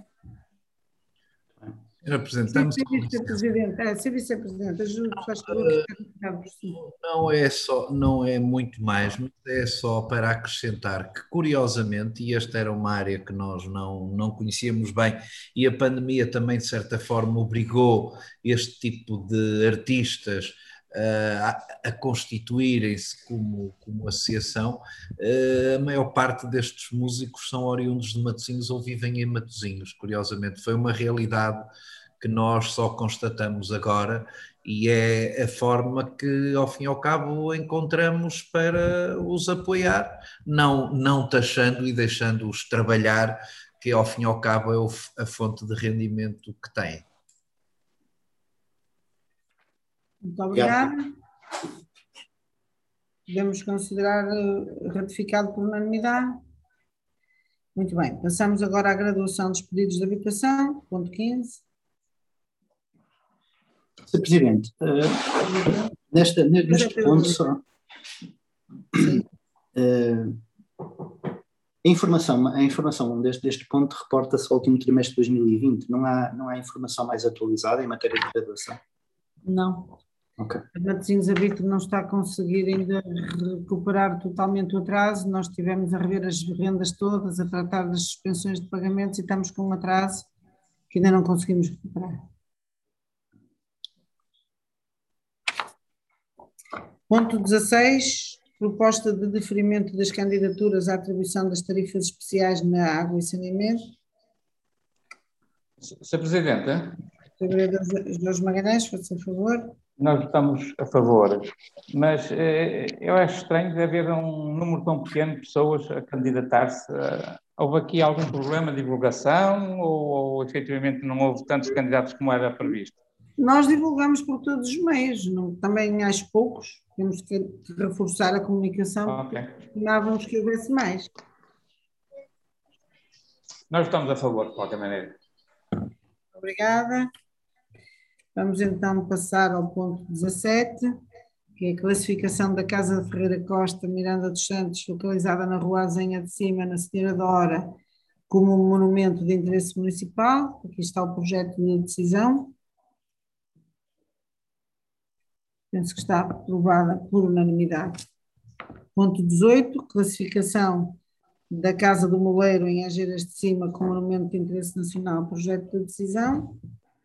Representamos. Sim, vice-presidente, é, sim, vice-presidente, ajude, faz favor. Não é só, não é muito mais, mas é só para acrescentar que, curiosamente, e esta era uma área que nós não, não conhecíamos bem, e a pandemia também, de certa forma, obrigou este tipo de artistas uh, a, a constituírem-se como, como associação. Uh, a maior parte destes músicos são oriundos de Matosinhos ou vivem em Matosinhos, curiosamente. Foi uma realidade que nós só constatamos agora e é a forma que, ao fim e ao cabo, encontramos para os apoiar, não, não taxando e deixando-os trabalhar, que, ao fim e ao cabo, é a fonte de rendimento que têm. Muito obrigada. Podemos considerar ratificado por unanimidade. Muito bem, passamos agora à graduação dos pedidos de habitação, ponto quinze. senhor Presidente, uh, nesta, neste ponto só, uh, a informação, a informação deste, deste ponto reporta-se ao último trimestre de dois mil e vinte, não há, não há informação mais atualizada em matéria de graduação? Não. Okay. A Matosinhos Habito não está a conseguir ainda recuperar totalmente o atraso, nós estivemos a rever as rendas todas, a tratar das suspensões de pagamentos e estamos com um atraso que ainda não conseguimos recuperar. Ponto dezasseis, proposta de deferimento das candidaturas à atribuição das tarifas especiais na água e saneamento. senhor Presidente. senhor Vereador Jorge Magalhães, faça favor. Nós estamos a favor, mas eh, eu acho estranho de haver um número tão pequeno de pessoas a candidatar-se. Houve aqui algum problema de divulgação ou, ou efetivamente não houve tantos candidatos como era previsto? Nós divulgamos por todos os meios, não, também acho poucos, temos que reforçar a comunicação, Okay. Estimávamos que houvesse mais. Nós estamos a favor, de qualquer maneira. Obrigada. Vamos então passar ao ponto dezassete, que é a classificação da Casa de Ferreira Costa, Miranda dos Santos, localizada na Rua Azenha de Cima, na Senhora da Hora, como um monumento de interesse municipal. Aqui está o projeto de decisão. Penso que está aprovada por unanimidade. Ponto dezoito, classificação da Casa do Moleiro em Ageiras de Cima como monumento de interesse nacional, projeto de decisão.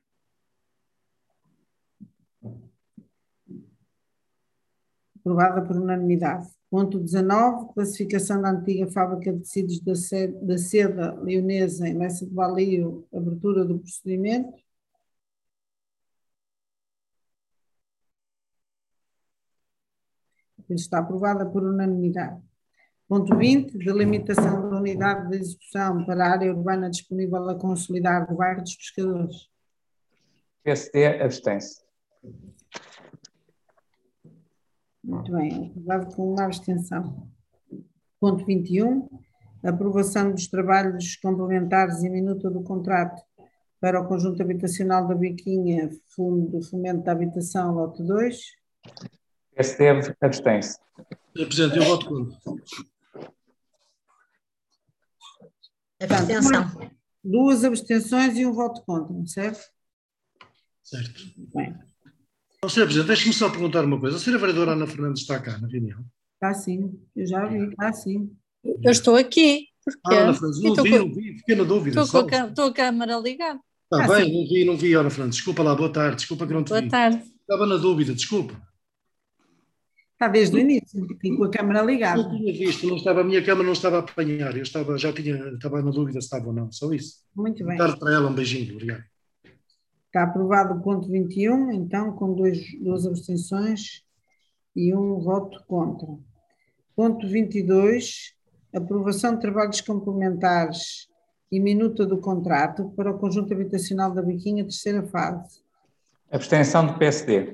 Aprovada por unanimidade. Ponto dezanove, classificação da antiga fábrica de tecidos da seda, da seda leonesa em Lessa de Balio, abertura do procedimento. Está aprovada por unanimidade. Ponto vinte, delimitação da unidade de execução para a área urbana disponível a consolidar do bairro dos Pescadores. P S D abstém-se. Muito bem, aprovado com uma abstenção. Ponto vinte e um, aprovação dos trabalhos complementares e minuta do contrato para o conjunto habitacional da Biquinha, Fundo de Fomento da Habitação, lote dois. P S D abstém-se. senhor Presidente, eu voto contra. Abstenção. Duas abstenções e um voto contra, certo? Certo. Bem. Oh, senhor Presidente, deixe-me só perguntar uma coisa. A senhora vereadora Ana Fernandes está cá na reunião? Está sim, eu já vi, está sim. Eu estou aqui. Porquê? Ah, Ana Fernandes, não vi, com... não vi, fiquei na dúvida. Estou com, a, estou com a câmara ligada. Está Ah, bem, sim. não vi, não vi, Ana Fernandes. Desculpa lá, boa tarde, desculpa que não te Boa vi. tarde. Estava na dúvida, desculpa. Está desde o início, e com a câmara ligada. Não tinha visto, não estava, a minha câmara não estava a apanhar, eu estava, já tinha, estava na dúvida se estava ou não, só isso. Muito bem. Boa tarde para ela, um beijinho, obrigado. Está aprovado o ponto vinte e um, então, com dois, duas abstenções e um voto contra. Ponto vinte e dois, aprovação de trabalhos complementares e minuta do contrato para o conjunto habitacional da Biquinha, terceira fase. Abstenção do P S D.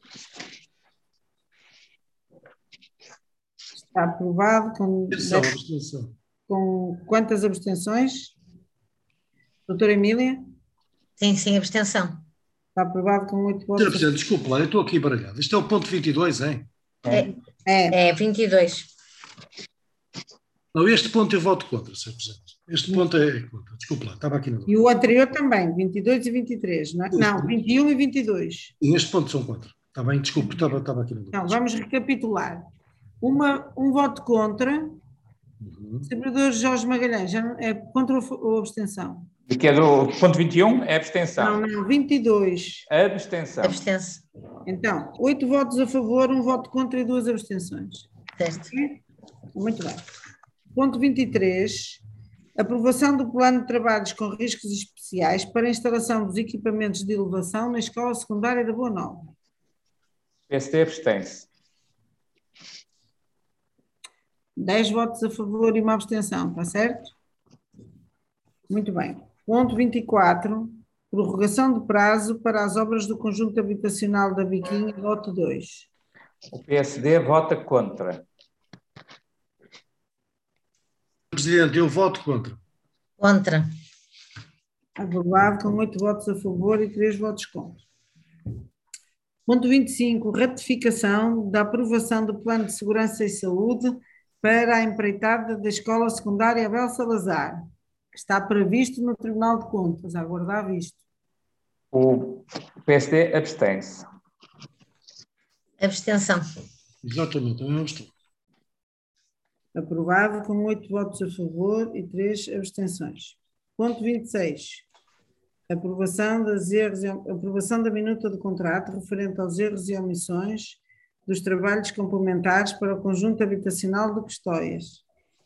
Está aprovado com, Abstenção, dez, abstenção. com quantas abstenções? Doutora Emília? Sim, sim, abstenção. Está aprovado com oito votos. senhor Presidente, desculpe lá, eu estou aqui baralhado. Isto é o ponto vinte e dois, hein? É, É, é vinte e dois. Não, este ponto eu voto contra, senhor Presidente. Este ponto é contra, desculpe lá, estava aqui na dúvida. e o anterior também, vinte e dois e vinte e três, não é? Não, vinte e um e vinte e dois. E este ponto são contra. Está bem, desculpe, estava, estava aqui na dúvida. Então, vamos recapitular. Uma, um voto contra, Uhum. senador Jorge Magalhães, já não- é contra ou, ou abstenção? E que é do ponto vinte e um, é abstenção. Não, não, vinte e dois. Abstenção. Abstenção. Então, oito votos a favor, um voto contra e duas abstenções. Certo. Muito bem. Ponto vinte e três. Aprovação do plano de trabalhos com riscos especiais para a instalação dos equipamentos de elevação na Escola Secundária da Boa Nova. P S D abstém-se. dez votos a favor e uma abstenção, está certo? Muito bem. Ponto vinte e quatro. Prorrogação de prazo para as obras do conjunto habitacional da Biquinha, lote dois. O P S D vota contra. Presidente, eu voto contra. Contra. Aprovado com oito votos a favor e três votos contra. Ponto vinte e cinco. Ratificação da aprovação do Plano de Segurança e Saúde para a empreitada da Escola Secundária Abel Salazar, que está previsto no Tribunal de Contas, a aguardar visto. O P S D abstém-se. Abstenção. Exatamente, eu não estou. Aprovado com oito votos a favor e três abstenções. Ponto vinte e seis. Aprovação, das erros, e- aprovação da minuta do contrato referente aos erros e omissões dos trabalhos complementares para o conjunto habitacional de Custóias.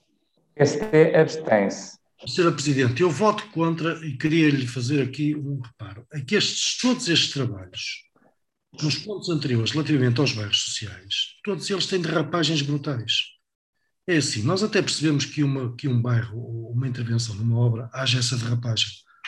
P S D abstém-se. senhora Presidente, eu voto contra e queria-lhe fazer aqui um reparo. É que estes, todos estes trabalhos, nos pontos anteriores, relativamente aos bairros sociais, todos eles têm derrapagens brutais. É assim, nós até percebemos que, uma, que um bairro ou uma intervenção numa obra haja essa derrapagem.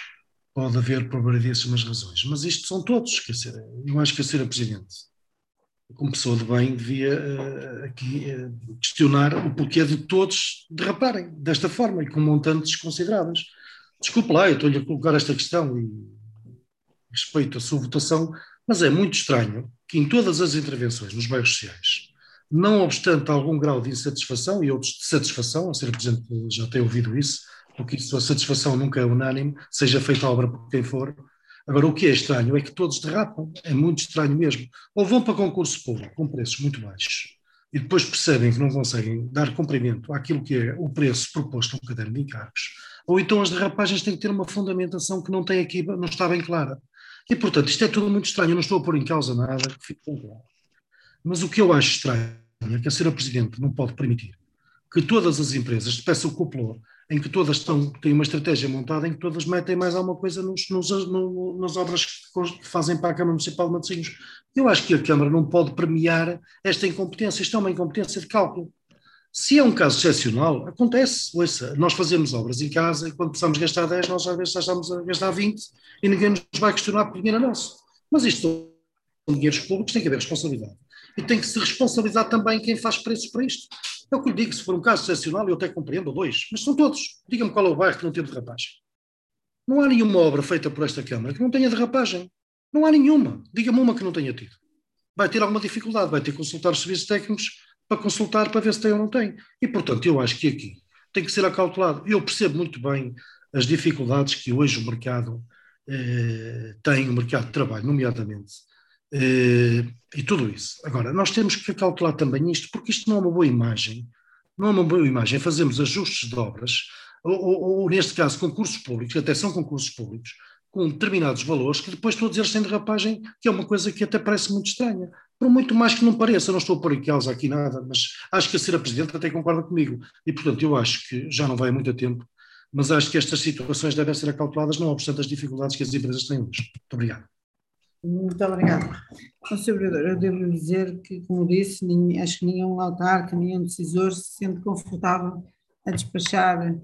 Pode haver por variedíssimas razões, mas isto são todos, quer dizer, eu acho que a senhora Presidente, como pessoa de bem, devia uh, aqui uh, questionar o porquê de todos derraparem desta forma e com montantes consideráveis. Desculpe lá, eu estou-lhe a colocar esta questão e respeito a sua votação, mas é muito estranho que em todas as intervenções nos bairros sociais, não obstante algum grau de insatisfação e outros de satisfação, a senhora Presidente já tem ouvido isso, porque isso, a satisfação nunca é unânime, seja feita a obra por quem for. Agora, o que é estranho é que todos derrapam, é muito estranho mesmo. Ou vão para concurso público com preços muito baixos e depois percebem que não conseguem dar cumprimento àquilo que é o preço proposto no caderno de encargos, ou então as derrapagens têm que ter uma fundamentação que não tem aqui, não está bem clara. E, portanto, isto é tudo muito estranho, eu não estou a pôr em causa nada, que fique bem claro. Mas o que eu acho estranho é que a senhora Presidente não pode permitir que todas as empresas peçam o complô, em que todas estão, têm uma estratégia montada, em que todas metem mais alguma coisa nos, nos, no, nas obras que fazem para a Câmara Municipal de Matosinhos. Eu acho que a Câmara não pode premiar esta incompetência, isto é uma incompetência de cálculo. Se é um caso excepcional, acontece, ouça, nós fazemos obras em casa e quando precisamos gastar dez, nós às vezes já estamos a gastar vinte e ninguém nos vai questionar porque o dinheiro é nosso. Mas isto são dinheiros públicos, tem que haver responsabilidade. E tem que se responsabilizar também quem faz preços para isto. É o que lhe digo, se for um caso excepcional, eu até compreendo, ou dois, mas são todos. Diga-me qual é o bairro que não tem derrapagem. Não há nenhuma obra feita por esta Câmara que não tenha derrapagem. Não há nenhuma. Diga-me uma que não tenha tido. Vai ter alguma dificuldade, vai ter que consultar os serviços técnicos para consultar, para ver se tem ou não tem. E, portanto, eu acho que aqui tem que ser acautelado. Eu percebo muito bem as dificuldades que hoje o mercado eh, tem, o mercado de trabalho, nomeadamente, eh, e tudo isso. Agora, nós temos que acautelar também isto, porque isto não é uma boa imagem. Não é uma boa imagem fazermos ajustes de obras, ou, ou, ou neste caso, concursos públicos, que até são concursos públicos, com determinados valores, que depois todos eles têm derrapagem, que é uma coisa que até parece muito estranha. Por muito mais que não pareça, não estou a pôr em causa aqui nada, mas acho que a senhora Presidente até concorda comigo. E, portanto, eu acho que já não vai há muito tempo, mas acho que estas situações devem ser acauteladas, não obstante as dificuldades que as empresas têm hoje. Muito obrigado. Muito obrigada. senhor Vereador, eu devo dizer que, como disse, nem, acho que nenhum autarca, nenhum decisor se sente confortável a despachar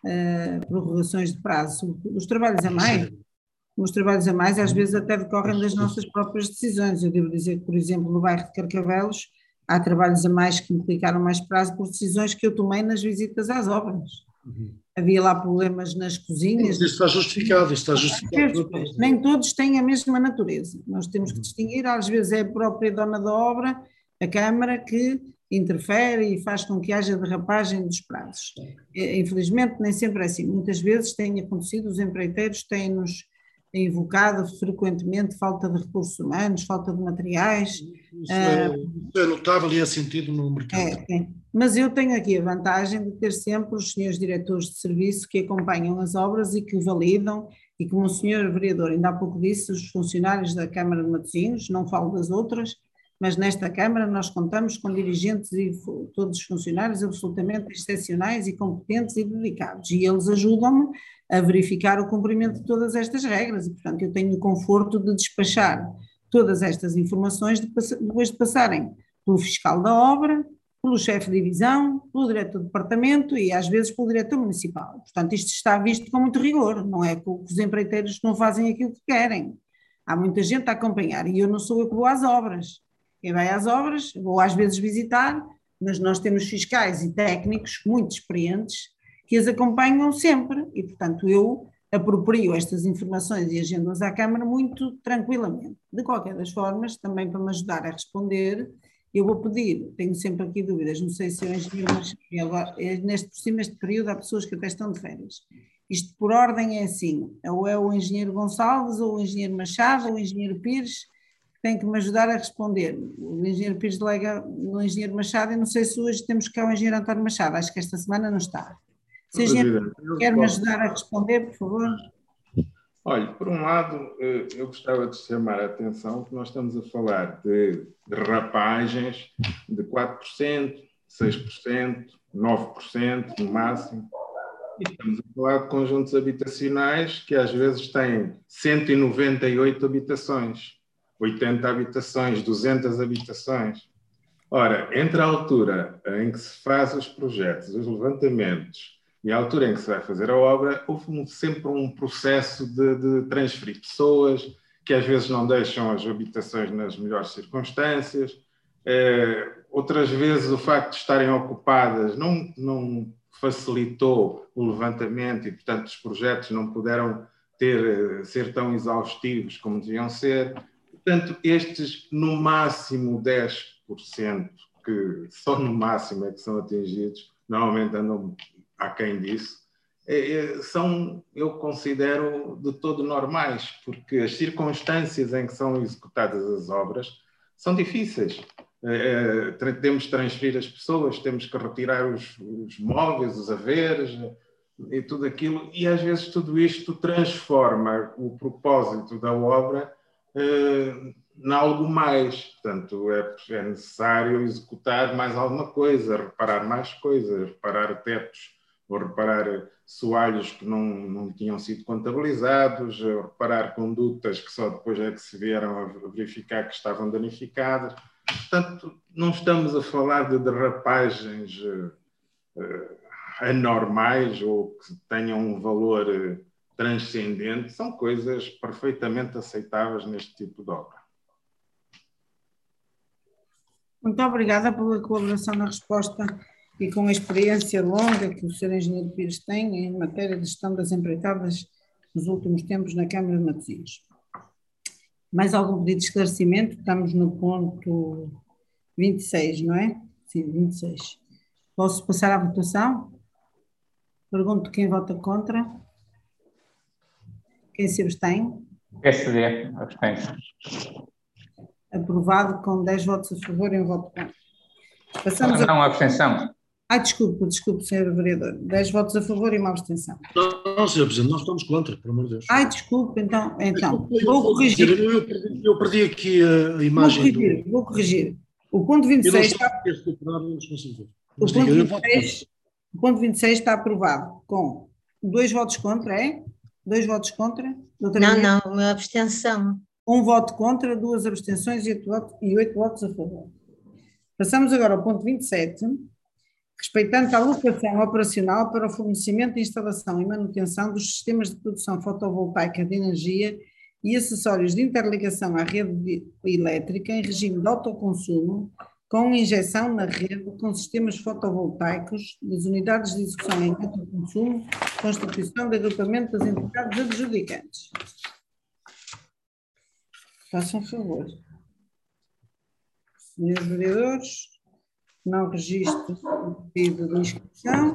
uh, prorrogações de prazo. Os trabalhos a mais, os trabalhos a mais às vezes até decorrem das nossas próprias decisões. Eu devo dizer que, por exemplo, no bairro de Carcavelos, há trabalhos a mais que implicaram mais prazo por decisões que eu tomei nas visitas às obras. Uhum. Havia lá problemas nas cozinhas. Isso está justificado, isso está justificado. Nem todos têm a mesma natureza. Nós temos que distinguir, às vezes é a própria dona da obra, a Câmara, que interfere e faz com que haja derrapagem dos prazos. Infelizmente nem sempre é assim. Muitas vezes tem acontecido, os empreiteiros têm-nos invocado frequentemente falta de recursos humanos, falta de materiais. Isso é, uh, isso é notável e é sentido no mercado. É, é. Mas eu tenho aqui a vantagem de ter sempre os senhores diretores de serviço que acompanham as obras e que validam, e como o senhor vereador ainda há pouco disse, os funcionários da Câmara de Matosinhos, não falo das outras, mas nesta Câmara nós contamos com dirigentes e todos os funcionários absolutamente excepcionais e competentes e dedicados, e eles ajudam-me a verificar o cumprimento de todas estas regras, e portanto eu tenho o conforto de despachar todas estas informações depois de passarem pelo fiscal da obra, pelo chefe de divisão, pelo diretor do departamento e às vezes pelo diretor municipal. Portanto, isto está visto com muito rigor, não é que os empreiteiros não fazem aquilo que querem. Há muita gente a acompanhar e eu não sou eu que vou às obras. Quem vai às obras, vou às vezes visitar, mas nós temos fiscais e técnicos muito experientes que as acompanham sempre e, portanto, eu aproprio estas informações e agendo-as à Câmara muito tranquilamente. De qualquer das formas, também para me ajudar a responder, eu vou pedir, tenho sempre aqui dúvidas, não sei se é o engenheiro, mas agora, neste, por cima deste período há pessoas que até estão de férias. Isto por ordem é assim, ou é o engenheiro Gonçalves, ou o engenheiro Machado, ou o engenheiro Pires, que tem que me ajudar a responder. O engenheiro Pires delega no engenheiro Machado, e não sei se hoje temos cá o engenheiro António Machado, acho que esta semana não está. Se o engenheiro quer me ajudar a responder, por favor. Olha, por um lado, eu gostava de chamar a atenção que nós estamos a falar de derrapagens de quatro por cento, seis por cento, nove por cento no máximo. E estamos a falar de conjuntos habitacionais que às vezes têm cento e noventa e oito habitações, oitenta habitações, duzentas habitações. Ora, entre a altura em que se faz os projetos, os levantamentos, e a altura em que se vai fazer a obra, houve um, sempre um processo de, de transferir pessoas, que às vezes não deixam as habitações nas melhores circunstâncias. Eh, outras vezes o facto de estarem ocupadas não, não facilitou o levantamento e, portanto, os projetos não puderam ter, ser tão exaustivos como deviam ser. Portanto, estes, no máximo dez por cento, que só no máximo é que são atingidos, normalmente andam aquém disso, são, eu considero, de todo normais, porque as circunstâncias em que são executadas as obras são difíceis. Temos de transferir as pessoas, temos que retirar os, os móveis, os haveres e tudo aquilo, e às vezes tudo isto transforma o propósito da obra eh, em algo mais. Portanto, é, é necessário executar mais alguma coisa, reparar mais coisas, reparar tetos, ou reparar soalhos que não, não tinham sido contabilizados, ou reparar condutas que só depois é que se vieram a verificar que estavam danificadas. Portanto, não estamos a falar de derrapagens uh, anormais ou que tenham um valor uh, transcendente, são coisas perfeitamente aceitáveis neste tipo de obra. Muito obrigada pela colaboração na resposta e com a experiência longa que o senhor Engenheiro Pires tem em matéria de gestão das empreitadas nos últimos tempos na Câmara de Matosinhos. Mais algum pedido de esclarecimento? Estamos no ponto vinte e seis, não é? Sim, vinte e seis. Posso passar à votação? Pergunto quem vota contra. Quem se abstém? S D, abstém. Aprovado com dez votos a favor e um voto contra. Passamos não, a... abstenção. Ah, desculpe, desculpe, senhor Vereador. dez votos a favor e uma abstenção. Não, não senhor Presidente, nós estamos contra, pelo amor de Deus. Ai, desculpe, então, então Desculpe, vou corrigir. Eu, eu, perdi, eu perdi aqui a imagem. Vou corrigir, do... vou corrigir. O ponto vinte e seis está... O ponto vinte e seis, o ponto vinte e seis está aprovado com dois votos contra, é? Dois votos contra? Não, não, uma abstenção. Um voto contra, duas abstenções e oito votos, e oito votos a favor. Passamos agora ao ponto vinte e sete, respeitando a alocação operacional para o fornecimento de instalação e manutenção dos sistemas de produção fotovoltaica de energia e acessórios de interligação à rede elétrica em regime de autoconsumo, com injeção na rede com sistemas fotovoltaicos das unidades de execução em autoconsumo, constituição de agrupamento das entidades adjudicantes. Façam favor. Senhores vereadores, não registro o pedido de inscrição.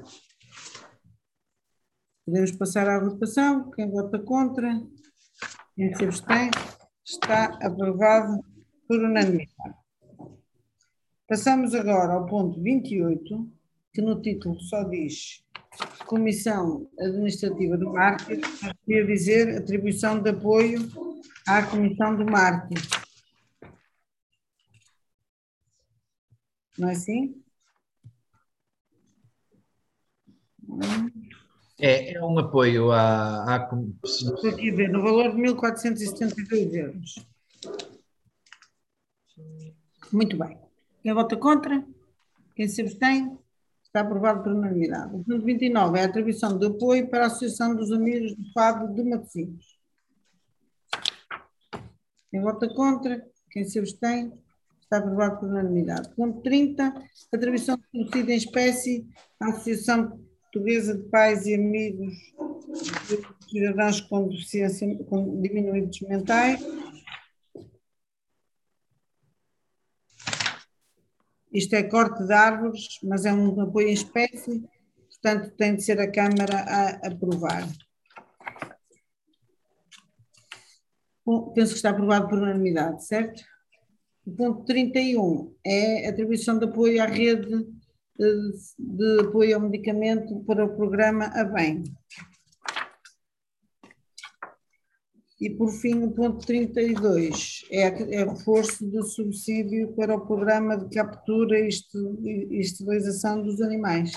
Podemos passar à votação. Quem vota contra? Quem se abstém? Está aprovado por unanimidade. Passamos agora ao ponto vinte e oito, que no título só diz Comissão Administrativa do Mártir, queria dizer atribuição de apoio à Comissão do Mártir. Não é assim? É, é um apoio à, à Comissão. Estou aqui a ver, no valor de mil quatrocentos e setenta e dois euros. Muito bem. Quem vota contra? Quem se abstém? Está aprovado por unanimidade. O ponto vinte e nove é a atribuição de apoio para a Associação dos Amigos do Fado de Matosinhos. Quem vota contra? Quem se abstém? Está aprovado por unanimidade. Ponto trinta, atribuição de subsídio em espécie à Associação Portuguesa de Pais e Amigos de Cidadãos com Deficiência, com diminuídos mentais. Isto é corte de árvores, mas é um apoio em espécie, portanto tem de ser a Câmara a aprovar. Bom, penso que está aprovado por unanimidade, certo? O ponto trinta e um é a atribuição de apoio à rede de, de apoio ao medicamento para o programa A Bem. E, por fim, o ponto trinta e dois é, é reforço do subsídio para o programa de captura e esterilização dos animais.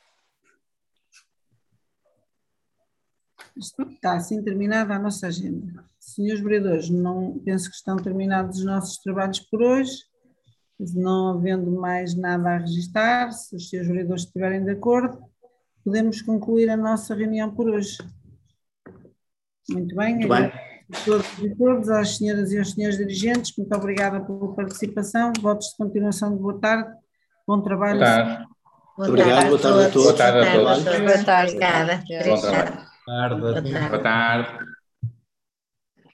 Está assim terminada a nossa agenda. Senhores vereadores, não, penso que estão terminados os nossos trabalhos por hoje. Não havendo mais nada a registrar, se os senhores vereadores estiverem de acordo, podemos concluir a nossa reunião por hoje. Muito bem. Muito bem. A todos e todas, às senhoras e aos senhores dirigentes, muito obrigada pela participação. Votos de continuação de boa tarde. Bom trabalho. Boa tarde. Muito obrigado, boa tarde a todos. Boa tarde a todos. Boa tarde. Obrigada. Bom trabalho. Boa tarde. Boa tarde.